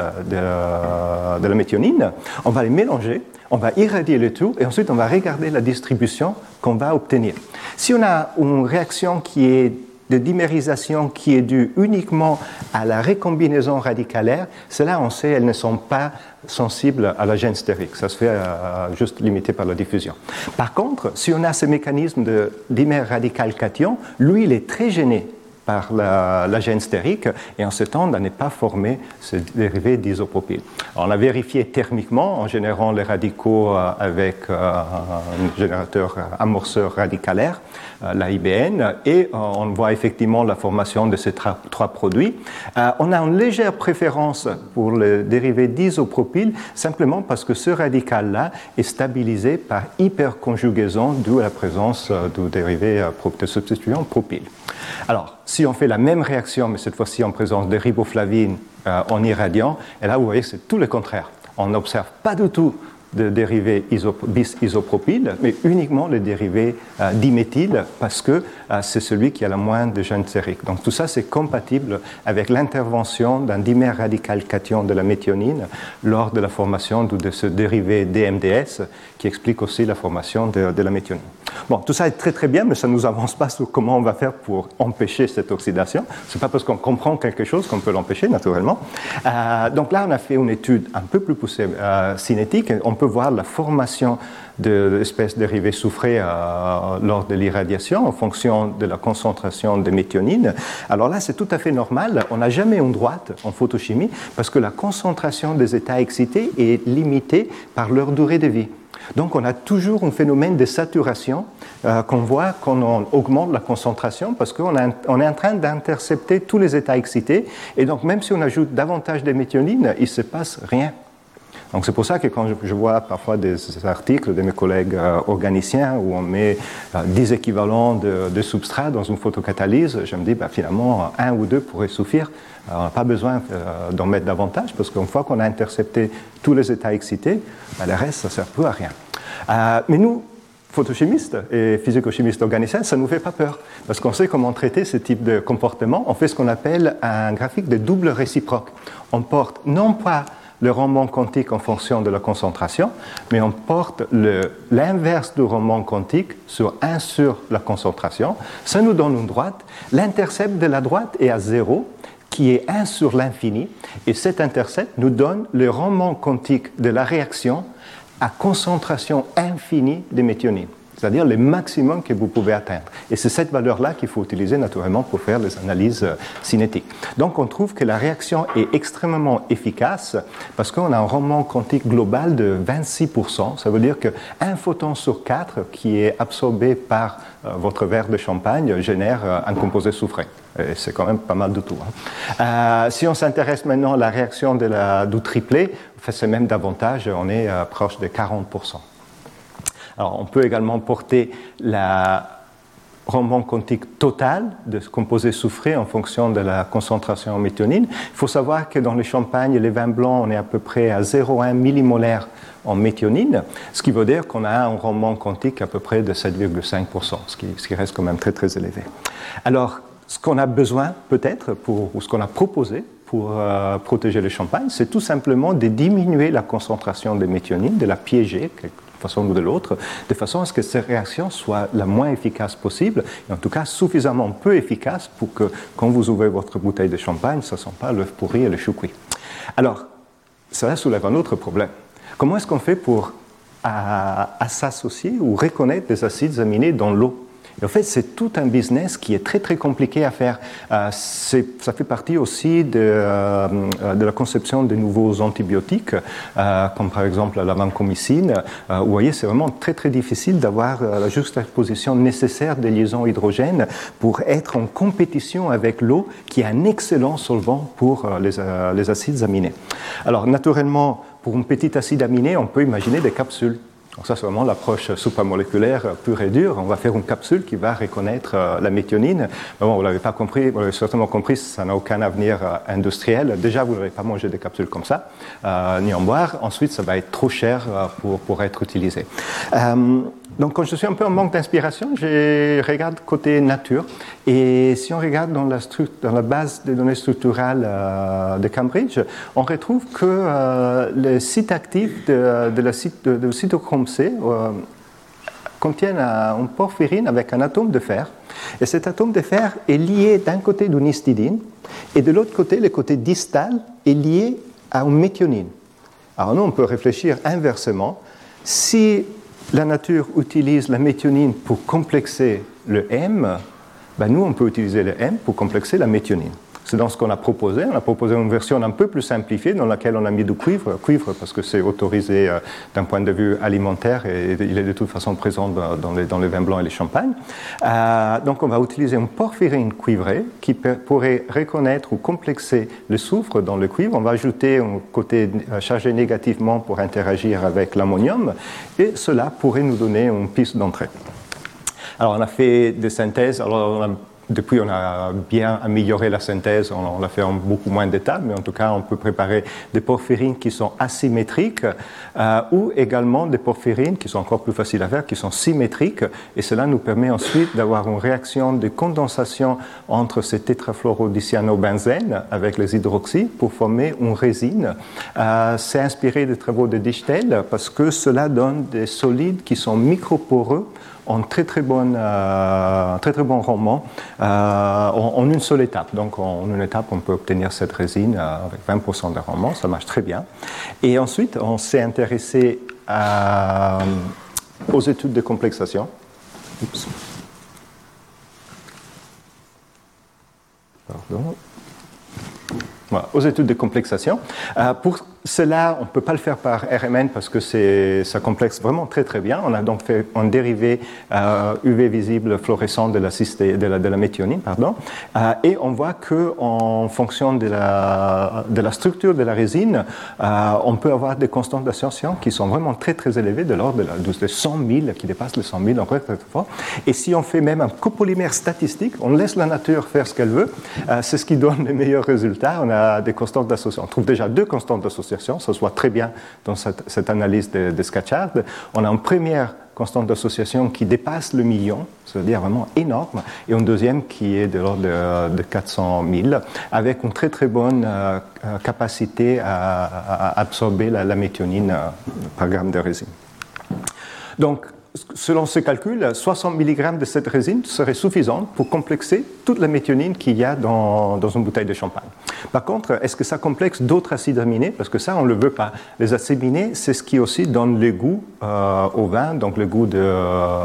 de, de la méthionine. On va les mélanger, on va irradier le tout, et ensuite, on va regarder la distribution qu'on va obtenir. Si on a une réaction qui est de dimérisation qui est due uniquement à la recombinaison radicalaire, cela, on sait, elles ne sont pas sensibles à la gène stérique. Ça se fait euh, juste limité par la diffusion. Par contre, si on a ce mécanisme de dimère radical cation, lui, il est très gêné par la, la gène stérique et en ce temps, on n'est pas formé ce dérivé d'isopropyl. On a vérifié thermiquement en générant les radicaux euh, avec euh, un générateur amorceur radicalaire, euh, l'A I B N, et euh, on voit effectivement la formation de ces tra- trois produits. Euh, on a une légère préférence pour le dérivé d'isopropyl, simplement parce que ce radical-là est stabilisé par hyperconjugaison due à la présence euh, du dérivé euh, de substituant propyl. Alors, si on fait la même réaction, mais cette fois-ci en présence de riboflavine euh, en irradiant, et là, vous voyez, c'est tout le contraire. On n'observe pas du tout de dérivés isop- bis-isopropyl, mais uniquement le dérivé euh, diméthyl, parce que euh, c'est celui qui a la moindre de gène stérique. Donc, tout ça, c'est compatible avec l'intervention d'un dimère radical cation de la méthionine lors de la formation de ce dérivé D M D S, qui explique aussi la formation de, de la méthionine. Bon, tout ça est très très bien, mais ça ne nous avance pas sur comment on va faire pour empêcher cette oxydation. Ce n'est pas parce qu'on comprend quelque chose qu'on peut l'empêcher, naturellement. Euh, donc là, on a fait une étude un peu plus poussée euh, cinétique. On peut voir la formation de l'espèce dérivée soufrée euh, lors de l'irradiation en fonction de la concentration de méthionine. Alors là, c'est tout à fait normal. On n'a jamais une droite en photochimie parce que la concentration des états excités est limitée par leur durée de vie. Donc on a toujours un phénomène de saturation euh, qu'on voit quand on augmente la concentration parce qu'on a, on est en train d'intercepter tous les états excités et donc même si on ajoute davantage de méthionine, il ne se passe rien. Donc c'est pour ça que quand je, je vois parfois des articles de mes collègues euh, organiciens où on met euh, dix équivalents de, de substrat dans une photocatalyse, je me dis bah, finalement un ou deux pourraient suffire. Alors, on n'a pas besoin euh, d'en mettre davantage parce qu'une fois qu'on a intercepté tous les états excités, bah, le reste ça ne sert plus à rien. Euh, mais nous, photochimistes et physico-chimistes organiciens, ça ne nous fait pas peur parce qu'on sait comment traiter ce type de comportement. On fait ce qu'on appelle un graphique de double réciproque. On porte non pas le rendement quantique en fonction de la concentration, mais on porte l'inverse du rendement quantique sur un sur la concentration. Ça nous donne une droite. L'intercept de la droite est à zéro, qui est un sur l'infini, et cet intercept nous donne le rendement quantique de la réaction à concentration infinie de méthionine, c'est-à-dire le maximum que vous pouvez atteindre. Et c'est cette valeur-là qu'il faut utiliser naturellement pour faire les analyses cinétiques. Donc on trouve que la réaction est extrêmement efficace parce qu'on a un rendement quantique global de vingt-six pour cent. Ça veut dire qu'un photon sur quatre qui est absorbé par euh, votre verre de champagne génère euh, un composé soufré. Et c'est quand même pas mal du tout. Hein. Euh, si on s'intéresse maintenant à la réaction de la, du triplet, c'est même davantage, on est euh, proche de quarante pour cent. Alors, on peut également porter le rendement quantique total de ce composé soufré en fonction de la concentration en méthionine. Il faut savoir que dans le champagne et les vins blancs, on est à peu près à zéro virgule un millimolaire en méthionine, ce qui veut dire qu'on a un rendement quantique à peu près de sept virgule cinq pour cent, ce qui, ce qui reste quand même très très élevé. Alors, ce qu'on a besoin peut-être, pour, ou ce qu'on a proposé pour euh, protéger le champagne, c'est tout simplement de diminuer la concentration de méthionine, de la piéger, façon ou de l'autre, de façon à ce que cette réaction soit la moins efficace possible, et en tout cas suffisamment peu efficace pour que quand vous ouvrez votre bouteille de champagne, ça ne sent pas l'œuf pourri et le chou cuit. Alors, cela soulève un autre problème. Comment est-ce qu'on fait pour à, à s'associer ou reconnaître des acides aminés dans l'eau? Et en fait, c'est tout un business qui est très très compliqué à faire. Euh, ça fait partie aussi de, euh, de la conception de nouveaux antibiotiques, euh, comme par exemple la vancomycine. Euh, vous voyez, c'est vraiment très très difficile d'avoir euh, la juxtaposition nécessaire des liaisons hydrogènes pour être en compétition avec l'eau, qui est un excellent solvant pour euh, les, euh, les acides aminés. Alors, naturellement, pour un petit acide aminé, on peut imaginer des capsules. Donc ça, c'est vraiment l'approche supramoléculaire pure et dure. On va faire une capsule qui va reconnaître euh, la méthionine. Mais bon, vous ne l'avez pas compris, vous l'avez certainement compris, ça n'a aucun avenir euh, industriel. Déjà, vous n'allez pas manger des capsules comme ça, euh, ni en boire. Ensuite, ça va être trop cher euh, pour, pour être utilisé. Euh, donc, quand je suis un peu en manque d'inspiration, je regarde côté nature. Et si on regarde dans la, dans la base des données structurales euh, de Cambridge, on retrouve que euh, le site actif de, de, la cyt, de, de cytochrome C euh, contient une porphyrine avec un atome de fer. Et cet atome de fer est lié d'un côté d'une histidine et de l'autre côté, le côté distal est lié à une méthionine. Alors nous, on peut réfléchir inversement. Si la nature utilise la méthionine pour complexer le M, ben nous, on peut utiliser le M pour complexer la méthionine. C'est dans ce qu'on a proposé. On a proposé une version un peu plus simplifiée dans laquelle on a mis du cuivre, cuivre parce que c'est autorisé euh, d'un point de vue alimentaire et il est de toute façon présent dans les, dans les vins blancs et les champagnes. Euh, donc on va utiliser une porphyrine cuivrée qui per, pourrait reconnaître ou complexer le soufre dans le cuivre. On va ajouter un côté chargé négativement pour interagir avec l'ammonium et cela pourrait nous donner une piste d'entrée. Alors on a fait des synthèses. Alors, on a Depuis, on a bien amélioré la synthèse, on l'a fait en beaucoup moins d'étapes, mais en tout cas, on peut préparer des porphyrines qui sont asymétriques euh, ou également des porphyrines qui sont encore plus faciles à faire, qui sont symétriques. Et cela nous permet ensuite d'avoir une réaction de condensation entre ces tétrafluorodicyanobenzène avec les hydroxys pour former une résine. Euh, c'est inspiré des travaux de Dichtel parce que cela donne des solides qui sont microporeux en très très, bonne, euh, très, très bon rendement euh, en, en une seule étape. Donc en une étape, on peut obtenir cette résine euh, avec vingt pour cent de rendement, ça marche très bien. Et ensuite, on s'est intéressé à, aux études de complexation. Oups. Pardon. Voilà, aux études de complexation. Euh, pour cela, on ne peut pas le faire par R M N parce que ça complexe vraiment très très bien. On a donc fait un dérivé euh, U V visible fluorescent de la, cysté, de la, de la méthionine, pardon, euh, et on voit qu'en fonction de la, de la structure de la résine, euh, on peut avoir des constantes d'association qui sont vraiment très très élevées, de l'ordre de, la, de cent mille, qui dépassent les cent mille, donc très très fort. Et si on fait même un copolymère statistique, on laisse la nature faire ce qu'elle veut, euh, c'est ce qui donne les meilleurs résultats. On a des constantes d'association. On trouve déjà deux constantes d'association. Ça se voit très bien dans cette, cette analyse de, de Scatchard. On a une première constante d'association qui dépasse le million, c'est-à-dire vraiment énorme, et une deuxième qui est de l'ordre de, de quatre cent mille, avec une très très bonne euh, capacité à, à absorber la, la méthionine euh, par gramme de résine. Donc, selon ce calcul, soixante milligrammes de cette résine serait suffisante pour complexer toute la méthionine qu'il y a dans, dans une bouteille de champagne. Par contre, est-ce que ça complexe d'autres acides aminés? Parce que ça, on ne le veut pas. Les acides aminés, c'est ce qui aussi donne le goût euh, au vin, donc le goût de,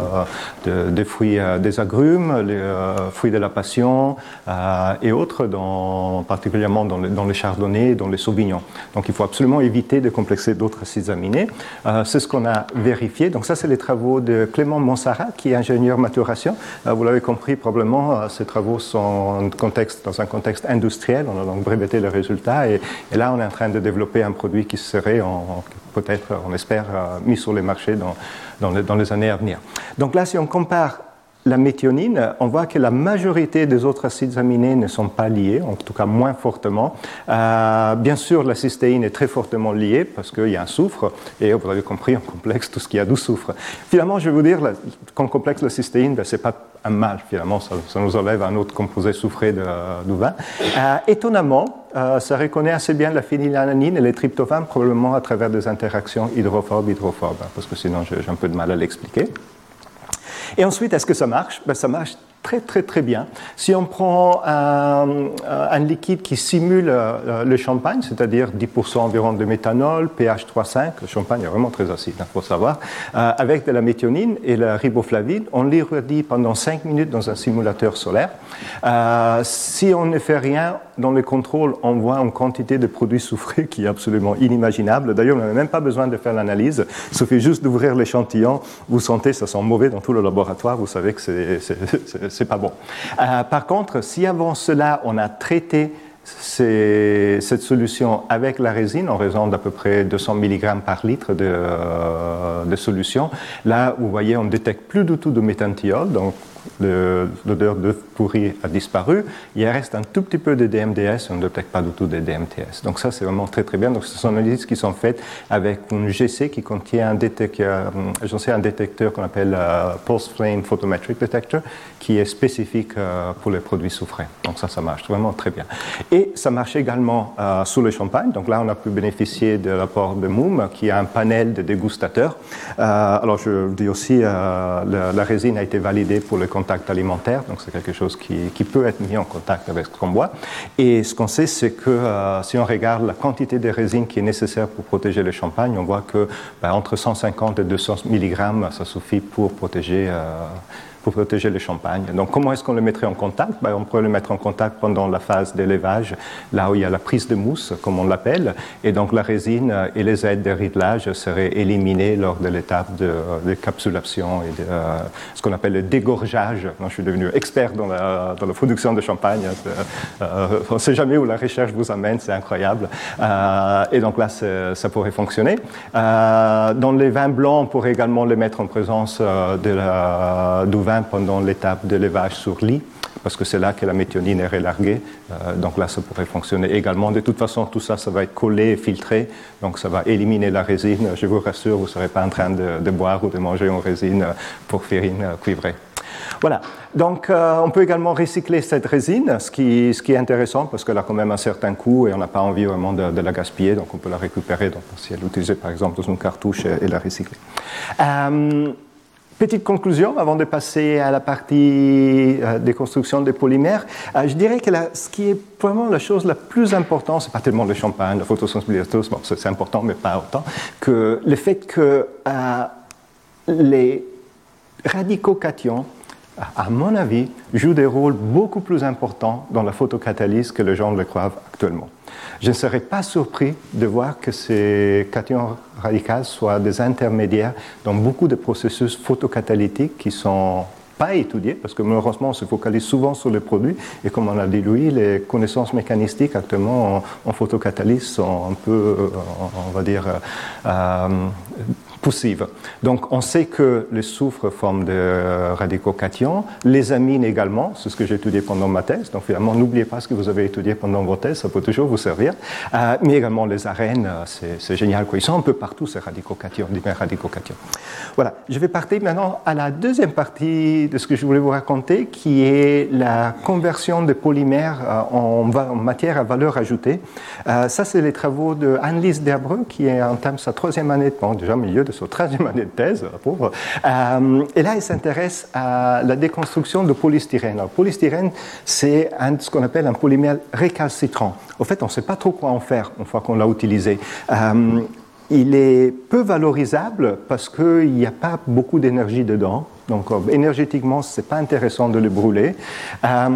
de, de fruits, euh, des agrumes, les euh, fruits de la passion euh, et autres, dans, particulièrement dans le, dans le chardonnay, dans les sauvignons. Donc il faut absolument éviter de complexer d'autres acides aminés. Euh, c'est ce qu'on a vérifié. Donc ça, c'est les travaux de Clément Monsarat, qui est ingénieur maturation. Euh, vous l'avez compris probablement, euh, ces travaux sont en contexte, dans un contexte industriel. On a donc breveté le résultat et, et là, on est en train de développer un produit qui serait, en, peut-être, on espère, euh, mis sur les marchés dans, dans, les, dans les années à venir. Donc là, si on compare la méthionine, on voit que la majorité des autres acides aminés ne sont pas liés, en tout cas moins fortement. Euh, bien sûr, la cystéine est très fortement liée parce qu'il y a un soufre, et vous avez compris, on complexe tout ce qui a du soufre. Finalement, je vais vous dire, quand on complexe la cystéine, ben, ce n'est pas un mal, finalement, ça, ça nous enlève un autre composé soufré de, du vin. Euh, étonnamment, euh, ça reconnaît assez bien la phénylalanine et les tryptophane, probablement à travers des interactions hydrophobe-hydrophobe, parce que sinon j'ai un peu de mal à l'expliquer. Et ensuite, est-ce que ça marche? Ben, ça marche très très très bien. Si on prend un, un liquide qui simule euh, le champagne, c'est-à-dire dix pour cent environ de méthanol, pH trois virgule cinq, le champagne est vraiment très acide, il hein, faut savoir, euh, avec de la méthionine et la riboflavine, on l'irradie pendant cinq minutes dans un simulateur solaire. Euh, si on ne fait rien dans le contrôle, on voit une quantité de produits soufrés qui est absolument inimaginable. D'ailleurs, on n'a même pas besoin de faire l'analyse, il suffit juste d'ouvrir l'échantillon, vous sentez ça sent mauvais dans tout le laboratoire, vous savez que c'est, c'est, c'est, c'est pas bon. Euh, par contre, si avant cela, on a traité ces, cette solution avec la résine en raison d'à peu près deux cents milligrammes par litre de, euh, de solution, là, vous voyez, on ne détecte plus du tout de méthanthiol, donc le, l'odeur de pourri a disparu. Il reste un tout petit peu de D M D S, on ne détecte pas du tout de D M T S. Donc ça, c'est vraiment très très bien. Donc ce sont des analyses qui sont faites avec une G C qui contient un détecteur, j'en sais, un détecteur qu'on appelle uh, Pulse Flame Photometric Detector, qui est spécifique uh, pour les produits soufrés. Donc ça, ça marche vraiment très bien. Et ça marche également uh, sous le champagne. Donc là, on a pu bénéficier de l'apport de Moom, qui a un panel de dégustateurs. Uh, alors je dis aussi, uh, la, la résine a été validée pour le contact alimentaire, donc c'est quelque chose qui, qui peut être mis en contact avec ce qu'on boit. Et ce qu'on sait, c'est que euh, si on regarde la quantité de résine qui est nécessaire pour protéger le champagne, on voit que ben, entre cent cinquante et deux cents milligrammes, ça suffit pour protéger euh, pour protéger le champagne. Donc, comment est-ce qu'on le mettrait en contact? Ben, on pourrait le mettre en contact pendant la phase d'élevage, là où il y a la prise de mousse, comme on l'appelle, et donc la résine et les aides de ridelage seraient éliminées lors de l'étape de, de capsulation et de euh, ce qu'on appelle le dégorgeage. Moi, je suis devenu expert dans la, dans la production de champagne. Euh, on ne sait jamais où la recherche vous amène, c'est incroyable. Euh, et donc là, ça pourrait fonctionner. Euh, dans les vins blancs, on pourrait également les mettre en présence euh, de la, du vin pendant l'étape de levage sur lit, parce que c'est là que la méthionine est relarguée. Euh, donc là, ça pourrait fonctionner également. De toute façon, tout ça, ça va être collé et filtré, donc ça va éliminer la résine. Je vous rassure, vous ne serez pas en train de, de boire ou de manger une résine porphyrine cuivrée. Voilà, donc euh, on peut également recycler cette résine, ce qui, ce qui est intéressant parce qu'elle a quand même un certain coût et on n'a pas envie vraiment de, de la gaspiller, donc on peut la récupérer, donc si elle est utilisée par exemple dans une cartouche et, et la recycler. Euh, Petite conclusion avant de passer à la partie euh, des constructions des polymères. Euh, je dirais que la, ce qui est vraiment la chose la plus importante, c'est pas tellement le champagne, la photosensibilisation, bon, c'est important, mais pas autant, que le fait que euh, les radicaux cations, à mon avis, jouent des rôles beaucoup plus importants dans la photocatalyse que les gens le croient actuellement. Je ne serais pas surpris de voir que ces cations radicales soient des intermédiaires dans beaucoup de processus photocatalytiques qui ne sont pas étudiés, parce que malheureusement on se focalise souvent sur les produits, et comme on l'a dit Louis, les connaissances mécanistiques actuellement en, en photocatalyse sont un peu, on va dire, euh, poussives. Donc on sait que le soufre forme des radicaux cations, les amines également, c'est ce que j'ai étudié pendant ma thèse, donc finalement n'oubliez pas ce que vous avez étudié pendant vos thèses, ça peut toujours vous servir, euh, mais également les arènes, c'est, c'est génial, quoi. Ils sont un peu partout ces radicaux cations, divers radicaux cations. Voilà, je vais partir maintenant à la deuxième partie de ce que je voulais vous raconter, qui est la conversion de polymères euh, en, en matière à valeur ajoutée. Euh, ça, c'est les travaux de Annelies Derbreux, qui entame sa troisième année, bon, déjà au milieu de sa troisième année de thèse, la pauvre. Euh, et là, elle s'intéresse à la déconstruction de polystyrène. Alors, polystyrène, c'est un, ce qu'on appelle un polymère récalcitrant. En fait, on ne sait pas trop quoi en faire une fois qu'on l'a utilisé. Euh, il est peu valorisable parce qu'il n'y a pas beaucoup d'énergie dedans. Donc, euh, énergétiquement, ce n'est pas intéressant de le brûler. Euh,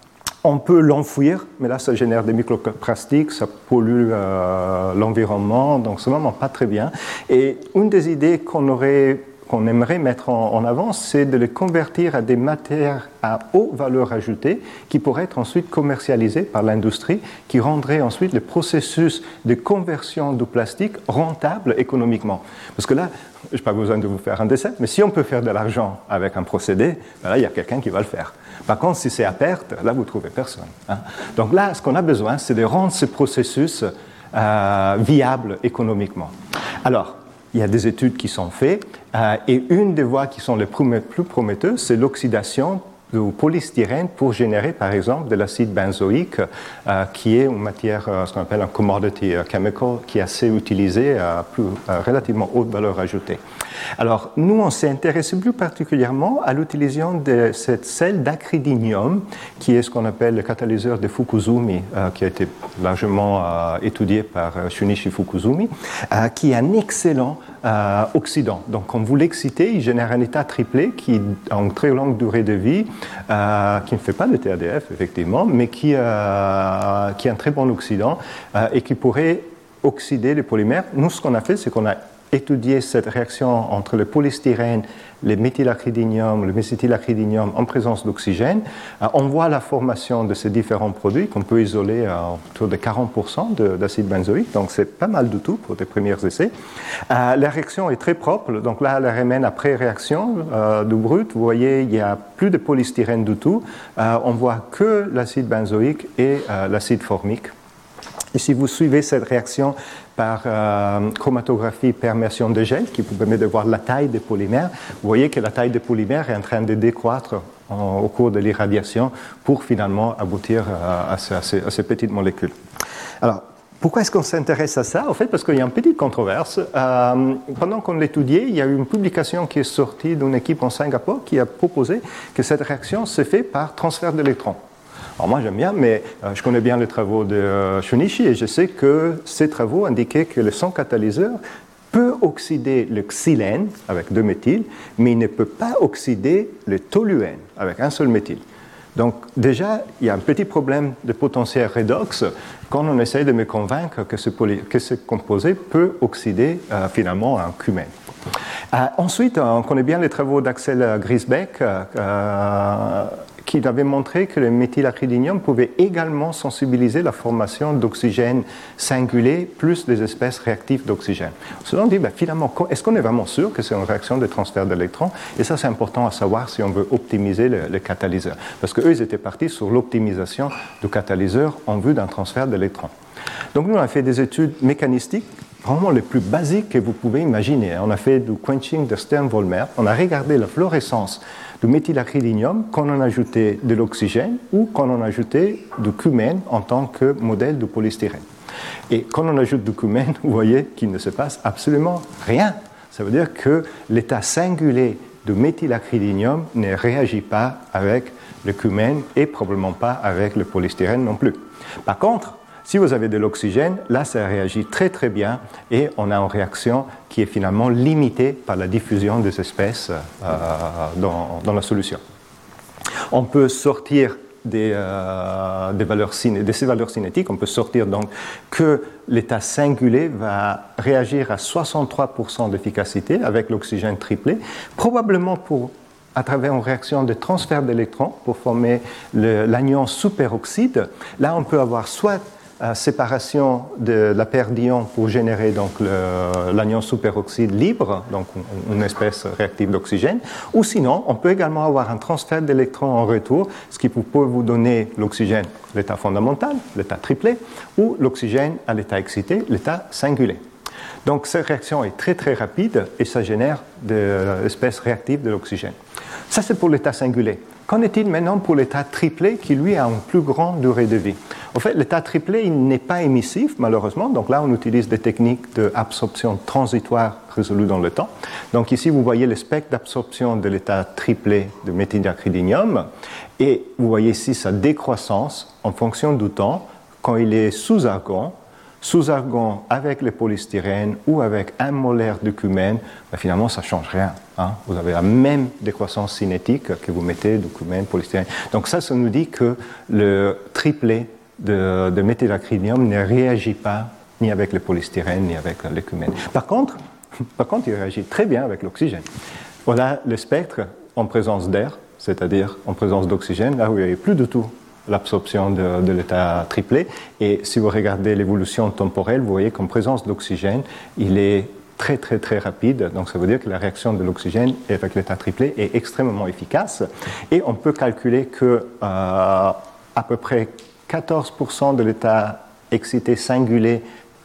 On peut l'enfouir, mais là, ça génère des microplastiques, ça pollue euh, l'environnement, donc c'est vraiment pas très bien. Et une des idées qu'on aurait, qu'on aimerait mettre en, en avant, c'est de les convertir à des matières à haute valeur ajoutée qui pourraient être ensuite commercialisées par l'industrie, qui rendrait ensuite le processus de conversion du plastique rentable économiquement. Parce que là, je n'ai pas besoin de vous faire un dessin, mais si on peut faire de l'argent avec un procédé, ben là, il y a quelqu'un qui va le faire. Par contre, si c'est à perte, là, vous ne trouvez personne. Hein. Donc là, ce qu'on a besoin, c'est de rendre ce processus euh, viable économiquement. Alors, il y a des études qui sont faites, euh, et une des voies qui sont les plus prometteuses, c'est l'oxydation du polystyrène pour générer, par exemple, de l'acide benzoïque, euh, qui est une matière, euh, ce qu'on appelle un commodity chemical, qui est assez utilisé à plus, à relativement haute valeur ajoutée. Alors, nous, on s'est intéressé plus particulièrement à l'utilisation de cette sel d'acridinium, qui est ce qu'on appelle le catalyseur de Fukuzumi, euh, qui a été largement euh, étudié par euh, Shunichi Fukuzumi, euh, qui est un excellent euh, oxydant. Donc, comme vous l'excitez, il génère un état triplé qui a une très longue durée de vie, euh, qui ne fait pas de T A D F, effectivement, mais qui, euh, qui est un très bon oxydant euh, et qui pourrait oxyder les polymères. Nous, ce qu'on a fait, c'est qu'on a étudier cette réaction entre le polystyrène, le méthylacridinium, le méthylacridinium en présence d'oxygène. Euh, on voit la formation de ces différents produits qu'on peut isoler à autour de quarante pour cent d'acide benzoïque, donc c'est pas mal du tout pour des premiers essais. Euh, la réaction est très propre, donc là, elle ramène après réaction euh, du brut. Vous voyez, il n'y a plus de polystyrène du tout. Euh, on voit que l'acide benzoïque et euh, l'acide formique. Et si vous suivez cette réaction par euh, chromatographie per immersion de gel, qui vous permet de voir la taille des polymères, vous voyez que la taille des polymères est en train de décroître en, au cours de l'irradiation pour finalement aboutir à, à, ces, à, ces, à ces petites molécules. Alors, pourquoi est-ce qu'on s'intéresse à ça? En fait, parce qu'il y a une petite controverse. Euh, pendant qu'on l'étudiait, il y a eu une publication qui est sortie d'une équipe en Singapour qui a proposé que cette réaction se fait par transfert d'électrons. Alors moi j'aime bien, mais euh, je connais bien les travaux de euh, Shunichi et je sais que ces travaux indiquaient que le son catalyseur peut oxyder le xylène avec deux méthyles, mais il ne peut pas oxyder le toluène avec un seul méthyle. Donc déjà, il y a un petit problème de potentiel redox quand on essaye de me convaincre que ce, poly, que ce composé peut oxyder euh, finalement un cumène. Euh, ensuite, on connaît bien les travaux d'Axel Griesbeck, euh, qui avait montré que le méthylacridinium pouvait également sensibiliser la formation d'oxygène singulé plus des espèces réactives d'oxygène. On se dit, ben, finalement, est-ce qu'on est vraiment sûr que c'est une réaction de transfert d'électrons? Et ça, c'est important à savoir si on veut optimiser le, le catalyseur. Parce qu'eux, ils étaient partis sur l'optimisation du catalyseur en vue d'un transfert d'électrons. Donc, nous, on a fait des études mécanistiques vraiment les plus basiques que vous pouvez imaginer. On a fait du quenching de Stern-Volmer, on a regardé la fluorescence du méthylacridinium quand on a ajouté de l'oxygène ou quand on a ajouté du cumène en tant que modèle de polystyrène. Et quand on ajoute du cumène, vous voyez qu'il ne se passe absolument rien. Ça veut dire que l'état singulier de méthylacrylinium ne réagit pas avec le cumène et probablement pas avec le polystyrène non plus. Par contre, si vous avez de l'oxygène, là, ça réagit très très bien et on a une réaction qui est finalement limitée par la diffusion des espèces euh, dans, dans la solution. On peut sortir des, euh, des valeurs ciné- de ces valeurs cinétiques, on peut sortir donc que l'état singulé va réagir à soixante-trois pour cent d'efficacité avec l'oxygène triplé, probablement pour, à travers une réaction de transfert d'électrons pour former le, l'anion superoxyde. Là, on peut avoir soit Euh, séparation de la paire d'ions pour générer donc le, l'anion superoxyde libre, donc une, une espèce réactive d'oxygène, ou sinon on peut également avoir un transfert d'électrons en retour, ce qui peut vous donner l'oxygène, l'état fondamental, l'état triplé, ou l'oxygène à l'état excité, l'état singulé. Donc cette réaction est très très rapide et ça génère des espèces réactives de l'oxygène. Ça c'est pour l'état singulé. Qu'en est-il maintenant pour l'état triplé qui, lui, a une plus grande durée de vie? En fait, l'état triplé, il n'est pas émissif, malheureusement. Donc là, on utilise des techniques d'absorption transitoire résolues dans le temps. Donc ici, vous voyez le spectre d'absorption de l'état triplé de méthylacrylinium. Et vous voyez ici sa décroissance en fonction du temps quand il est sous argon. Sous argon avec le polystyrène ou avec un molaire de cumène, ben finalement, ça ne change rien. Hein. Vous avez la même décroissance cinétique que vous mettez de cumène, polystyrène. Donc ça, ça nous dit que le triplé de, de méthylacrylinium ne réagit pas ni avec le polystyrène ni avec le cumène. Par contre, par contre, il réagit très bien avec l'oxygène. Voilà le spectre en présence d'air, c'est-à-dire en présence d'oxygène, là où il n'y avait plus du tout l'absorption de, de l'état triplé. Et si vous regardez l'évolution temporelle, vous voyez qu'en présence d'oxygène, il est très très très rapide. Donc ça veut dire que la réaction de l'oxygène avec l'état triplé est extrêmement efficace. Et on peut calculer que euh, à peu près quatorze pour cent de l'état excité singulé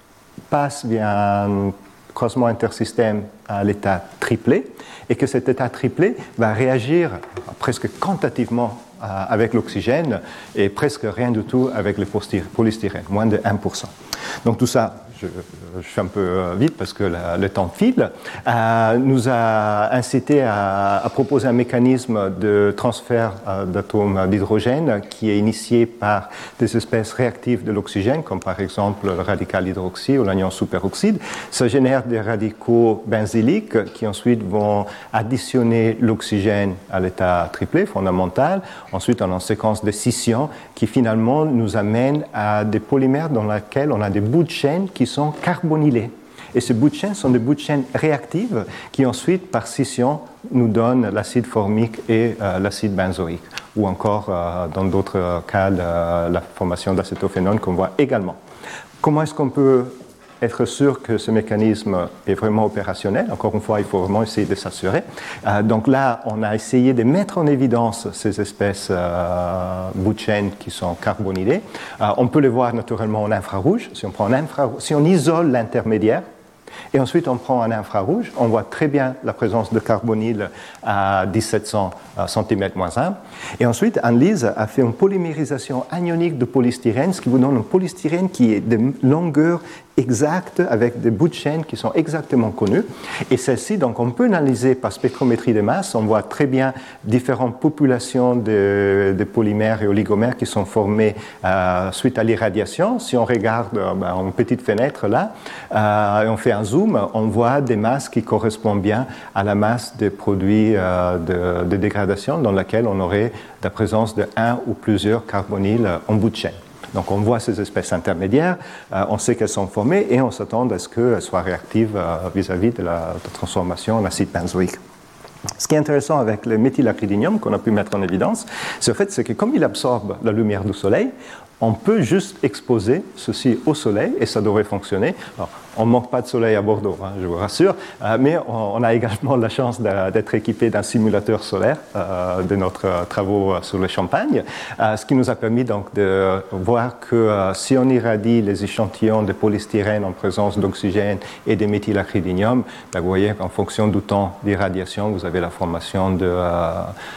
passe via un croisement intersystème à l'état triplé, et que cet état triplé va réagir presque quantitativement avec l'oxygène et presque rien du tout avec le polystyrène, moins de un pour cent. Donc tout ça, je, je fais un peu vite parce que la, le temps file, euh, nous a incité à, à proposer un mécanisme de transfert euh, d'atomes d'hydrogène qui est initié par des espèces réactives de l'oxygène, comme par exemple le radical hydroxy ou l'anion superoxyde. Ça génère des radicaux benzyliques qui ensuite vont additionner l'oxygène à l'état triplé fondamental. Ensuite, on a une séquence de scission qui finalement nous amène à des polymères dans lesquels on a des bouts de chaîne qui sont carbonylés. Et ces bouts de chaîne sont des bouts de chaîne réactifs qui ensuite, par scission, nous donnent l'acide formique et euh, l'acide benzoïque. Ou encore, euh, dans d'autres cas, la, la formation d'acétophénone qu'on voit également. Comment est-ce qu'on peut être sûr que ce mécanisme est vraiment opérationnel? Encore une fois, il faut vraiment essayer de s'assurer. Euh, donc là, on a essayé de mettre en évidence ces espèces euh, bouts de chaîne qui sont carbonylés. Euh, on peut les voir naturellement en infrarouge. Si on prend en infrarouge, si on isole l'intermédiaire, et ensuite on prend un infrarouge, on voit très bien la présence de carbonyle à dix-sept cents centimètres moins un. Et ensuite, Annelies a fait une polymérisation anionique de polystyrène, ce qui vous donne un polystyrène qui est de longueur exacte avec des bouts de chaîne qui sont exactement connus. Et celle-ci, donc, on peut analyser par spectrométrie de masse. On voit très bien différentes populations de, de polymères et oligomères qui sont formés euh, suite à l'irradiation. Si on regarde euh, ben, une petite fenêtre là, euh, et on fait un zoom, on voit des masses qui correspondent bien à la masse des produits euh, de, de dégradation dans laquelle on aurait la présence de un ou plusieurs carbonyles en bout de chaîne. Donc on voit ces espèces intermédiaires, euh, on sait qu'elles sont formées et on s'attend à ce qu'elles soient réactives euh, vis-à-vis de la, de la transformation en acide benzoïque. Ce qui est intéressant avec le méthylacrylinium qu'on a pu mettre en évidence, c'est le fait c'est que comme il absorbe la lumière du soleil, on peut juste exposer ceci au soleil et ça devrait fonctionner. Alors, on ne manque pas de soleil à Bordeaux, hein, je vous rassure, euh, mais on, on a également la chance d'être équipé d'un simulateur solaire euh, de notre euh, travaux sur le Champagne, euh, ce qui nous a permis donc de voir que euh, si on irradie les échantillons de polystyrène en présence d'oxygène et de méthylacrylinium, ben, vous voyez qu'en fonction du temps d'irradiation, vous avez la formation de... Euh,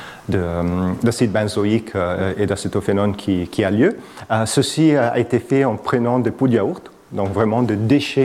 d'acide benzoïque euh, et d'acétophénone qui, qui a lieu. Euh, ceci a été fait en prenant des pots de yaourt, donc vraiment des déchets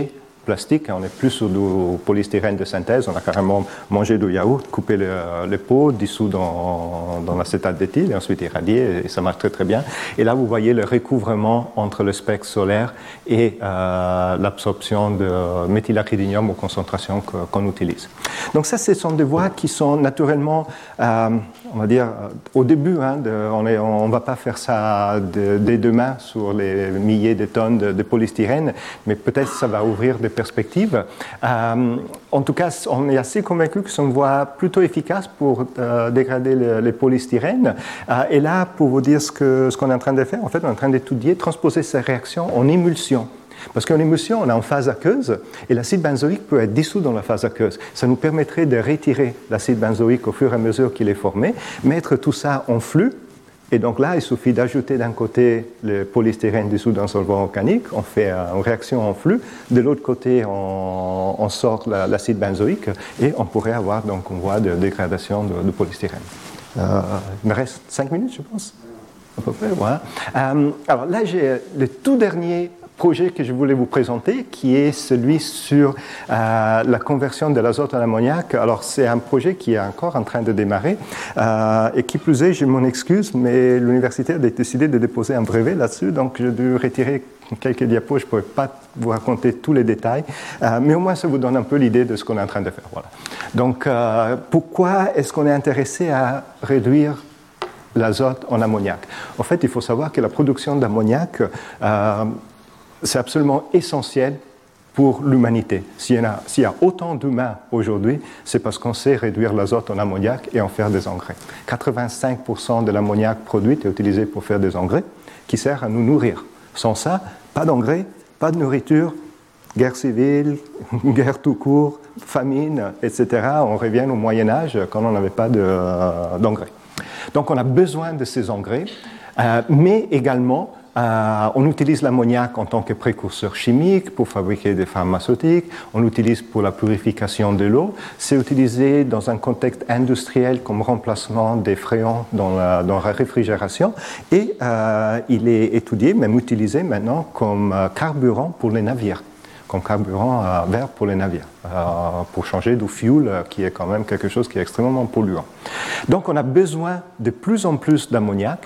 plastique, on n'est plus sur du polystyrène de synthèse, on a carrément mangé du yaourt, coupé le, les pots, dissous dans, dans l'acétate d'éthyle et ensuite irradié, et ça marche très très bien. Et là, vous voyez le recouvrement entre le spectre solaire et euh, l'absorption de méthylacridinium aux concentrations que, qu'on utilise. Donc ça, ce sont des voies qui sont naturellement, euh, on va dire, au début, hein, de, on ne va pas faire ça de, dès demain sur les milliers de tonnes de, de polystyrène, mais peut-être ça va ouvrir des perspectives. Euh, en tout cas, on est assez convaincu que c'est une voie plutôt efficace pour euh, dégrader le, les polystyrènes. Euh, et là, pour vous dire ce, que, ce qu'on est en train de faire, en fait, on est en train d'étudier, transposer ces réactions en émulsion. Parce qu'en émulsion, on est en phase aqueuse et l'acide benzoïque peut être dissous dans la phase aqueuse. Ça nous permettrait de retirer l'acide benzoïque au fur et à mesure qu'il est formé, mettre tout ça en flux. Et donc là, il suffit d'ajouter d'un côté le polystyrène dissous dans un solvant organique, on fait une réaction en flux, de l'autre côté, on, on sort la, l'acide benzoïque et on pourrait avoir donc une voie de dégradation de, de polystyrène. Euh, il me reste cinq minutes, je pense, à peu près. Voilà. Euh, alors là, j'ai le tout dernier projet que je voulais vous présenter, qui est celui sur euh, la conversion de l'azote en ammoniac. Alors, c'est un projet qui est encore en train de démarrer. Euh, et qui plus est, je m'en excuse, mais l'université a décidé de déposer un brevet là-dessus, donc j'ai dû retirer quelques diapos. Je ne pourrais pas vous raconter tous les détails, euh, mais au moins, ça vous donne un peu l'idée de ce qu'on est en train de faire. Voilà. Donc, euh, pourquoi est-ce qu'on est intéressé à réduire l'azote en ammoniac? En fait, il faut savoir que la production d'ammoniac euh, c'est absolument essentiel pour l'humanité. S'il y, a, s'il y a autant d'humains aujourd'hui, c'est parce qu'on sait réduire l'azote en ammoniac et en faire des engrais. quatre-vingt-cinq pour cent de l'ammoniac produit est utilisé pour faire des engrais qui servent à nous nourrir. Sans ça, pas d'engrais, pas de nourriture, guerre civile, guerre tout court, famine, et cetera. On revient au Moyen-Âge quand on n'avait pas de, euh, d'engrais. Donc on a besoin de ces engrais, euh, mais également Euh, on utilise l'ammoniac en tant que précurseur chimique pour fabriquer des pharmaceutiques, on l'utilise pour la purification de l'eau, c'est utilisé dans un contexte industriel comme remplacement des fréons dans la, dans la réfrigération et euh, il est étudié, même utilisé maintenant comme euh, carburant pour les navires, comme carburant euh, vert pour les navires, euh, pour changer du fuel euh, qui est quand même quelque chose qui est extrêmement polluant. Donc on a besoin de plus en plus d'ammoniac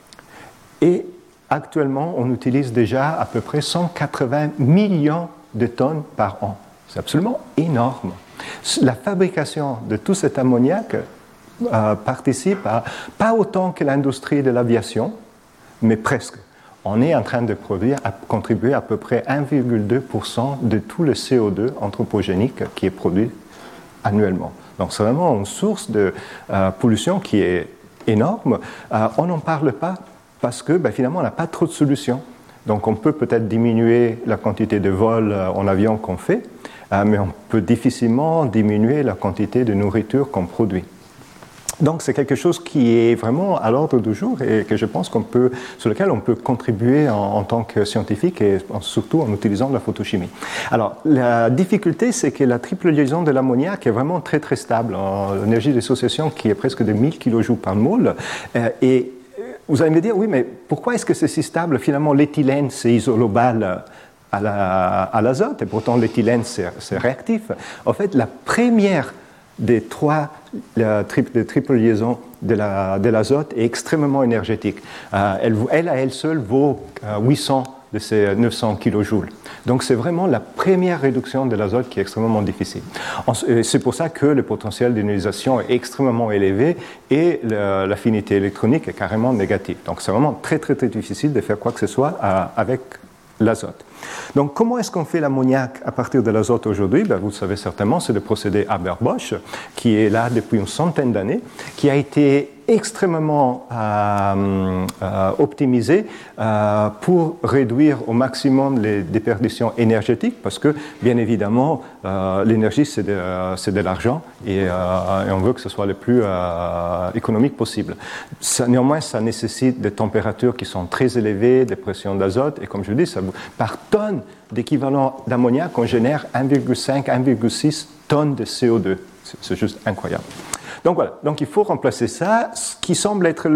et actuellement, on utilise déjà à peu près cent quatre-vingts millions de tonnes par an. C'est absolument énorme. La fabrication de tout cet ammoniac euh, participe à, pas autant que l'industrie de l'aviation, mais presque. On est en train de produire, à contribuer à peu près un virgule deux pour cent de tout le C O deux anthropogénique qui est produit annuellement. Donc c'est vraiment une source de euh, pollution qui est énorme. Euh, on n'en parle pas parce que ben, finalement, on n'a pas trop de solutions. Donc, on peut peut-être diminuer la quantité de vols en avion qu'on fait, euh, mais on peut difficilement diminuer la quantité de nourriture qu'on produit. Donc, c'est quelque chose qui est vraiment à l'ordre du jour et que je pense qu'on peut, sur lequel on peut contribuer en, en tant que scientifique et surtout en utilisant la photochimie. Alors, la difficulté, c'est que la triple liaison de l'ammoniac est vraiment très, très stable. L'énergie dissociation qui est presque de mille kilojoules par mole euh, et vous allez me dire, oui, mais pourquoi est-ce que c'est si stable? Finalement, l'éthylène, c'est isolobal à, la, à l'azote, et pourtant l'éthylène, c'est, c'est réactif. En fait, la première des trois la triple, de triple liaison de, la, de l'azote est extrêmement énergétique. Euh, elle, elle, à elle seule, vaut euh, huit cents de ces neuf cents kilojoules. Donc, c'est vraiment la première réduction de l'azote qui est extrêmement difficile. C'est pour ça que le potentiel d'ionisation est extrêmement élevé et le, l'affinité électronique est carrément négative. Donc, c'est vraiment très, très, très difficile de faire quoi que ce soit à, avec l'azote. Donc, comment est-ce qu'on fait l'ammoniac à partir de l'azote aujourd'hui? Ben, vous le savez certainement, c'est le procédé Haber-Bosch, qui est là depuis une centaine d'années, qui a été extrêmement euh, euh, optimisé euh, pour réduire au maximum les déperditions énergétiques, parce que, bien évidemment, euh, l'énergie, c'est de, euh, c'est de l'argent, et, euh, et on veut que ce soit le plus euh, économique possible. Ça, néanmoins, ça nécessite des températures qui sont très élevées, des pressions d'azote, et comme je dis, ça, par tonne d'équivalent d'ammoniac, on génère un virgule cinq, un virgule six tonnes de C O deux. C'est, c'est juste incroyable. Donc voilà, donc il faut remplacer ça. Ce qui semble être le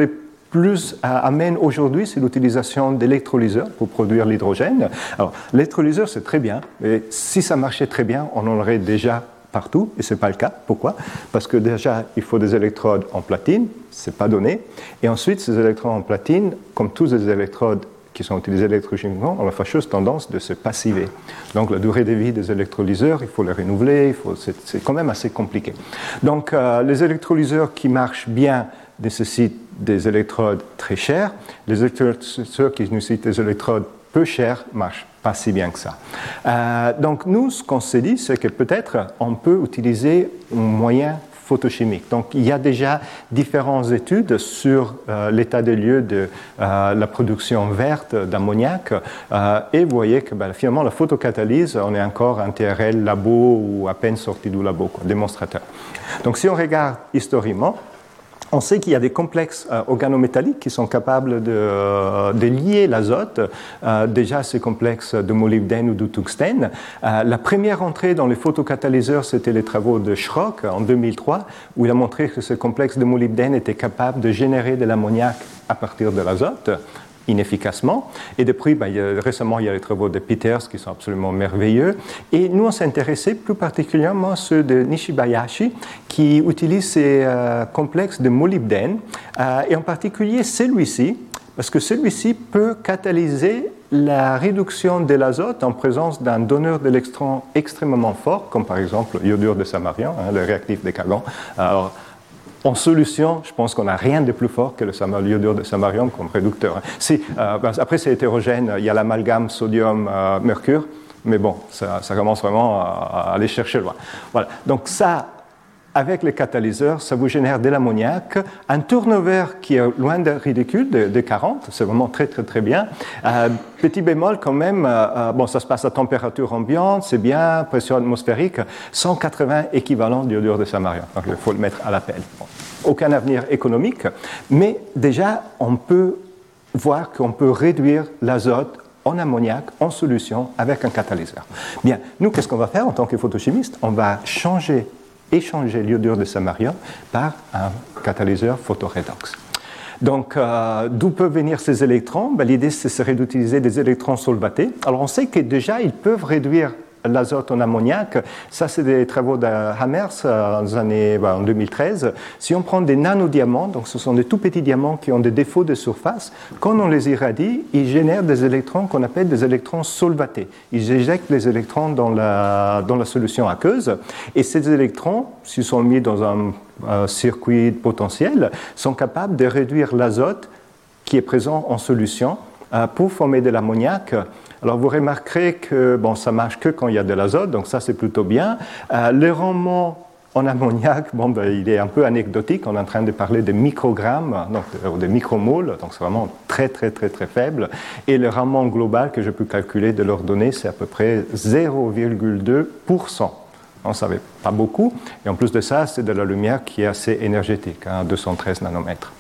plus amène aujourd'hui, c'est l'utilisation d'électrolyseurs pour produire l'hydrogène. Alors, l'électrolyseur, c'est très bien, mais si ça marchait très bien, on en aurait déjà partout, et ce n'est pas le cas. Pourquoi? Parce que déjà, il faut des électrodes en platine, ce n'est pas donné, et ensuite, ces électrodes en platine, comme tous les électrodes qui sont utilisés électrochimiquement, ont la fâcheuse tendance de se passiver. Donc la durée de vie des électrolyseurs, il faut les renouveler, il faut, c'est, c'est quand même assez compliqué. Donc euh, les électrolyseurs qui marchent bien nécessitent des électrodes très chères. Les électrolyseurs qui nécessitent des électrodes peu chères ne marchent pas si bien que ça. Euh, donc nous, ce qu'on s'est dit, c'est que peut-être on peut utiliser un moyen photochimique. Donc, il y a déjà différentes études sur euh, l'état des lieux de euh, la production verte d'ammoniac euh, et vous voyez que ben, finalement, la photocatalyse, on est encore un T R L labo ou à peine sorti du labo, quoi, démonstrateur. Donc, si on regarde historiquement, on sait qu'il y a des complexes euh, organométalliques qui sont capables de, euh, de lier l'azote. Euh, déjà, ces complexes de molybdène ou de tungstène. Euh, la première entrée dans les photocatalyseurs, c'était les travaux de Schrock en deux mille trois, où il a montré que ce complexe de molybdène était capable de générer de l'ammoniac à partir de l'azote, inefficacement. Et depuis, ben, il y a, récemment, il y a les travaux de Peters qui sont absolument merveilleux. Et nous, on s'est intéressé plus particulièrement à ceux de Nishibayashi qui utilisent ces euh, complexes de molybdène, euh, et en particulier celui-ci, parce que celui-ci peut catalyser la réduction de l'azote en présence d'un donneur d'électrons extrêmement fort, comme par exemple l'iodure de samarium, hein, le réactif des Kagan. Alors, en solution, je pense qu'on n'a rien de plus fort que le l'iodure de samarium comme réducteur. Si, euh, après, c'est hétérogène, il y a l'amalgame sodium-mercure, euh, mais bon, ça, ça commence vraiment à, à aller chercher loin. Voilà. Donc ça, avec les catalyseurs, ça vous génère de l'ammoniac, un turnover qui est loin de ridicule, de, de quarante, c'est vraiment très très très bien. Euh, petit bémol quand même, euh, bon, ça se passe à température ambiante, c'est bien, pression atmosphérique, cent quatre-vingts équivalents d'iodure de samarium, donc il faut le mettre à l'appel. Bon. Aucun avenir économique, mais déjà on peut voir qu'on peut réduire l'azote en ammoniac, en solution, avec un catalyseur. Bien, nous, qu'est-ce qu'on va faire en tant que photochimiste? On va changer échanger l'iodure de samarium par un catalyseur photoredox. Donc, euh, d'où peuvent venir ces électrons? Ben, l'idée, ce serait d'utiliser des électrons solvatés. Alors, on sait que déjà, ils peuvent réduire l'azote en ammoniac. Ça, c'est des travaux de Hammers euh, en, années, ben, en deux mille treize. Si on prend des nanodiamants, donc ce sont des tout petits diamants qui ont des défauts de surface, quand on les irradie, ils génèrent des électrons qu'on appelle des électrons solvatés. Ils éjectent les électrons dans la, dans la solution aqueuse. Et ces électrons, s'ils sont mis dans un euh, circuit potentiel, sont capables de réduire l'azote qui est présent en solution euh, pour former de l'ammoniac. Alors, vous remarquerez que bon, ça marche que quand il y a de l'azote, donc ça, c'est plutôt bien. Euh, le rendement en ammoniac, bon, ben, il est un peu anecdotique. On est en train de parler de microgrammes, donc de, de micromoles, donc c'est vraiment très, très, très, très faible. Et le rendement global que je peux calculer de leurs données, c'est à peu près zéro virgule deux pour cent. On ne savait pas beaucoup. Et en plus de ça, c'est de la lumière qui est assez énergétique, hein, deux cent treize nanomètres.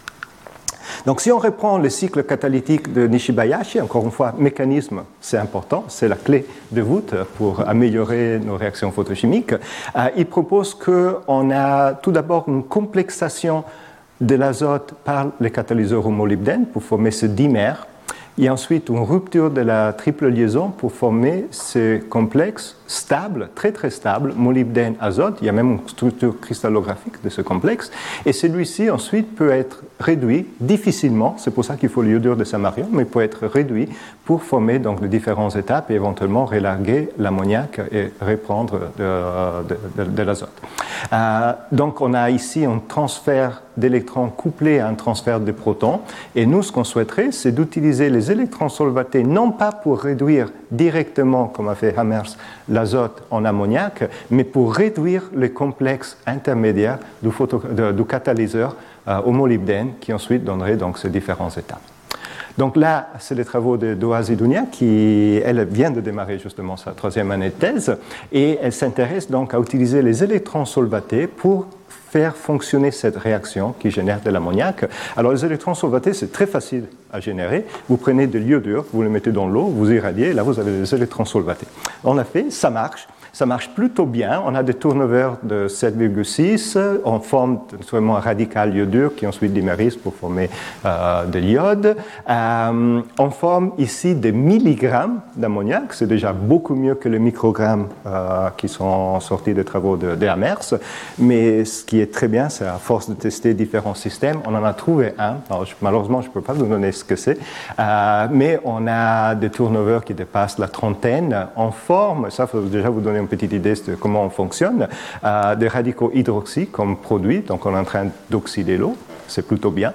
Donc, si on reprend le cycle catalytique de Nishibayashi, encore une fois, mécanisme, c'est important, c'est la clé de voûte pour améliorer nos réactions photochimiques. Euh, il propose qu'on a tout d'abord une complexation de l'azote par les catalyseurs au molybdène pour former ce dimère. Il y a ensuite une rupture de la triple liaison pour former ce complexe stable, très très stable, molybdène-azote. Il y a même une structure cristallographique de ce complexe. Et celui-ci ensuite peut être réduit difficilement, c'est pour ça qu'il faut l'iodure de samarium, mais peut être réduit pour former donc les différentes étapes et éventuellement relarguer l'ammoniac et reprendre de, de, de, de l'azote. Euh, donc on a ici un transfert d'électrons couplé à un transfert de protons. Et nous, ce qu'on souhaiterait, c'est d'utiliser les électrons solvatés, non pas pour réduire directement, comme a fait Hammers, l'azote en ammoniac, mais pour réduire les complexes intermédiaires du, photo, de, du catalyseur euh, au molybdène, qui ensuite donnerait donc ces différentes étapes. Donc là, c'est les travaux de Doha Zidounia, qui, elle, vient de démarrer justement sa troisième année de thèse, et elle s'intéresse donc à utiliser les électrons solvatés pour faire fonctionner cette réaction qui génère de l'ammoniac. Alors, les électrons solvatés, c'est très facile à générer. Vous prenez de l'iodure, vous le mettez dans l'eau, vous irradiez, et là, vous avez des électrons solvatés. On l'a fait, ça marche. Ça marche plutôt bien. On a des turnovers de sept virgule six. On forme naturellement un radical iodure qui ensuite dimérise pour former euh, de l'iode. Euh, on forme ici des milligrammes d'ammoniac. C'est déjà beaucoup mieux que les microgrammes euh, qui sont sortis des travaux de, de Amherst. Mais ce qui est très bien, c'est à force de tester différents systèmes, on en a trouvé un. Alors, je, malheureusement, je ne peux pas vous donner ce que c'est. Euh, mais on a des turnovers qui dépassent la trentaine. On forme, ça, il faut déjà vous donner une petite idée de comment on fonctionne, euh, des radicaux hydroxy comme produit, donc on est en train d'oxyder l'eau, c'est plutôt bien.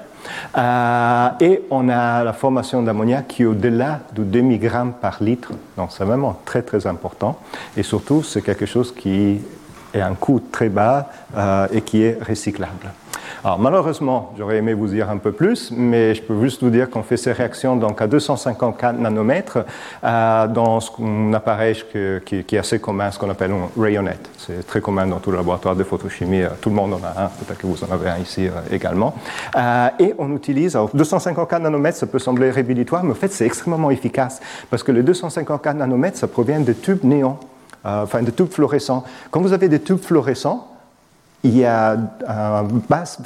Euh, et on a la formation d'ammoniac qui est au-delà de deux milligrammes par litre, donc c'est vraiment très très important. Et surtout, c'est quelque chose qui est à un coût très bas euh, et qui est recyclable. Alors malheureusement, j'aurais aimé vous dire un peu plus, mais je peux juste vous dire qu'on fait ces réactions donc à deux cent cinquante-quatre nanomètres euh, dans ce, un appareil que, qui, qui est assez commun, ce qu'on appelle un rayonnette. C'est très commun dans tout le laboratoire de photochimie, tout le monde en a un, peut-être que vous en avez un ici euh, également. Euh, et on utilise, alors deux cent cinquante-quatre nanomètres, ça peut sembler rédhibitoire, mais en fait c'est extrêmement efficace, parce que les deux cent cinquante-quatre nanomètres, ça provient de tubes néons, euh, enfin de tubes fluorescents. Quand vous avez des tubes fluorescents, il y a une basse,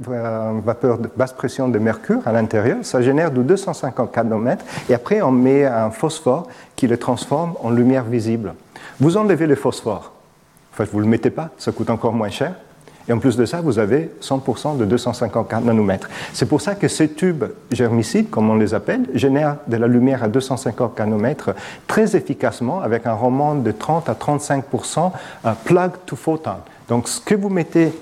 vapeur de basse pression de mercure à l'intérieur, ça génère de deux cent cinquante-quatre nanomètres, et après on met un phosphore qui le transforme en lumière visible. Vous enlevez le phosphore, enfin vous ne le mettez pas, ça coûte encore moins cher, et en plus de ça, vous avez cent pour cent de deux cent cinquante-quatre nanomètres. C'est pour ça que ces tubes germicides, comme on les appelle, génèrent de la lumière à deux cent cinquante nanomètres très efficacement, avec un rendement de trente à trente-cinq pour cent plug to photon. Donc, ce que vous mettez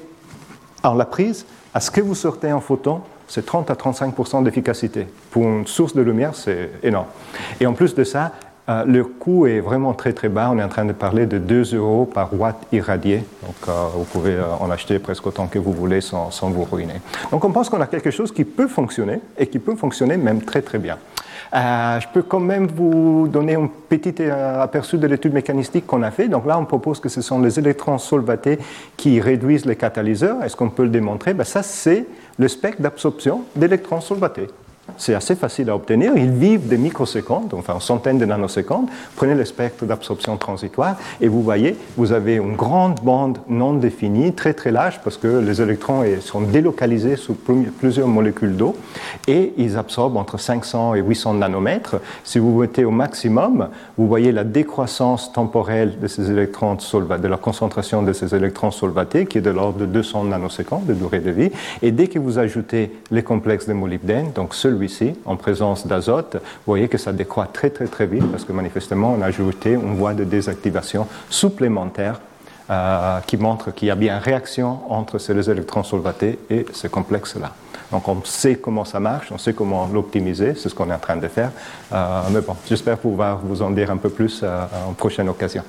en la prise, à ce que vous sortez en photon, c'est trente à trente-cinq pour cent d'efficacité. Pour une source de lumière, c'est énorme. Et en plus de ça, euh, le coût est vraiment très très bas. On est en train de parler de deux euros par watt irradié. Donc, euh, vous pouvez euh, en acheter presque autant que vous voulez sans, sans vous ruiner. Donc, on pense qu'on a quelque chose qui peut fonctionner et qui peut fonctionner même très très bien. Euh, je peux quand même vous donner un petit euh, aperçu de l'étude mécanistique qu'on a fait. Donc là, on propose que ce sont les électrons solvatés qui réduisent les catalyseurs. Est-ce qu'on peut le démontrer? Ben, ça, c'est le spectre d'absorption d'électrons solvatés. C'est assez facile à obtenir. Ils vivent des microsecondes, enfin centaines de nanosecondes. Prenez le spectre d'absorption transitoire et vous voyez, vous avez une grande bande non définie, très très large, parce que les électrons sont délocalisés sous plusieurs molécules d'eau et ils absorbent entre cinq cents et huit cents nanomètres. Si vous mettez au maximum, vous voyez la décroissance temporelle de ces électrons solvatés, de la concentration de ces électrons solvatés, qui est de l'ordre de deux cents nanosecondes de durée de vie. Et dès que vous ajoutez les complexes de molybdène, donc celui-ci, en présence d'azote, vous voyez que ça décroît très très très vite parce que manifestement on a ajouté une voie de désactivation supplémentaire euh, qui montre qu'il y a bien réaction entre ces électrons solvatés et ce complexe-là. Donc on sait comment ça marche, on sait comment l'optimiser, c'est ce qu'on est en train de faire. Euh, mais bon, j'espère pouvoir vous en dire un peu plus euh, en prochaine occasion.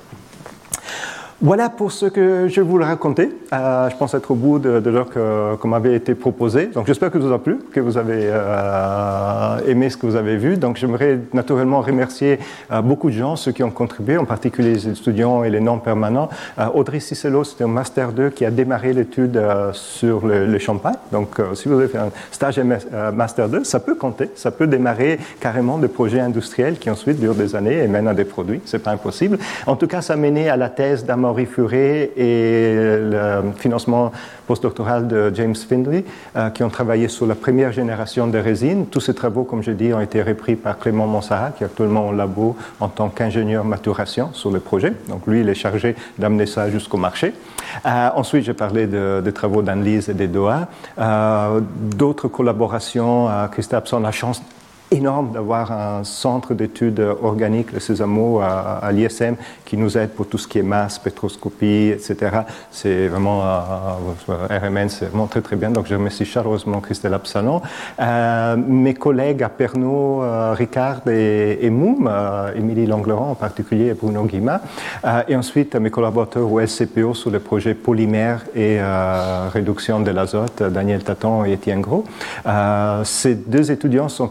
Voilà pour ce que je voulais raconter. Euh, je pense être au bout de, de l'heure que, que m'avait été proposé. Donc j'espère que ça vous a plu, que vous avez euh, aimé ce que vous avez vu. Donc j'aimerais naturellement remercier euh, beaucoup de gens, ceux qui ont contribué, en particulier les étudiants et les non-permanents. Euh, Audrey Cicelo, c'était un Master deux qui a démarré l'étude euh, sur le, le champagne. Donc euh, si vous avez fait un stage euh, Master deux, ça peut compter, ça peut démarrer carrément des projets industriels qui ensuite durent des années et mènent à des produits. C'est pas impossible. En tout cas, ça a mené à la thèse d'Amaury Furet et le financement postdoctoral de James Findlay, euh, qui ont travaillé sur la première génération de résine. Tous ces travaux, comme je dis, ont été repris par Clément Monsarat, qui est actuellement au labo en tant qu'ingénieur maturation sur le projet. Donc lui, il est chargé d'amener ça jusqu'au marché. Euh, ensuite, j'ai parlé de, de travaux d'Anne-Lise et d'Edoa. Euh, d'autres collaborations, euh, Christa Abson, la chance énorme d'avoir un centre d'études organiques, le Sésamo, à, à l'I S M, qui nous aide pour tout ce qui est masse, spectroscopie, et cetera. C'est vraiment, euh, R M N, c'est vraiment très très bien. Donc je remercie chaleureusement Christelle Absalon. Euh, mes collègues à Pernod, euh, Ricard et, et Moum, euh, Émilie Langleron en particulier et Bruno Guima. Euh, et ensuite mes collaborateurs au S C P O sur le projet polymère et euh, réduction de l'azote, Daniel Taton et Étienne Gros. Euh, ces deux étudiants sont financés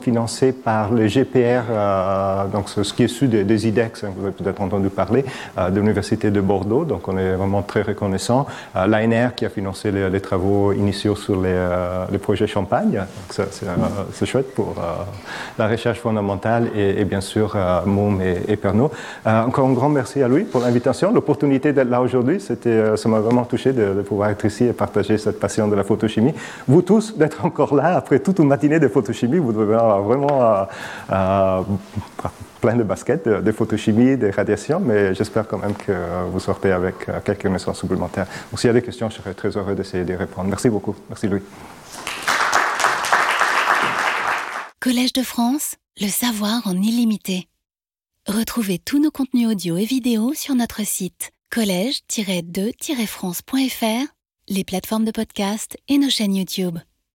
financé par le G P R, euh, donc ce, ce qui est issu des, des I D E X, hein, vous avez peut-être entendu parler, euh, de l'Université de Bordeaux, donc on est vraiment très reconnaissant. Euh, L'A N R qui a financé les, les travaux initiaux sur les, euh, les projets Champagne, donc ça, c'est, euh, c'est chouette pour euh, la recherche fondamentale, et, et bien sûr euh, Môme et, et Pernod. Euh, encore un grand merci à lui pour l'invitation, l'opportunité d'être là aujourd'hui, c'était, euh, ça m'a vraiment touché de, de pouvoir être ici et partager cette passion de la photochimie. Vous tous, d'être encore là après toute une matinée de photochimie, vous devez avoir vraiment euh, euh, plein de baskets, de, de photochimie, des radiations, mais j'espère quand même que vous sortez avec euh, quelques connaissances supplémentaires. Donc s'il y a des questions, je serai très heureux d'essayer d'y répondre. Merci beaucoup. Merci Louis. Collège de France, le savoir en illimité. Retrouvez tous nos contenus audio et vidéo sur notre site collège tiret de tiret france point f r, les plateformes de podcast et nos chaînes YouTube.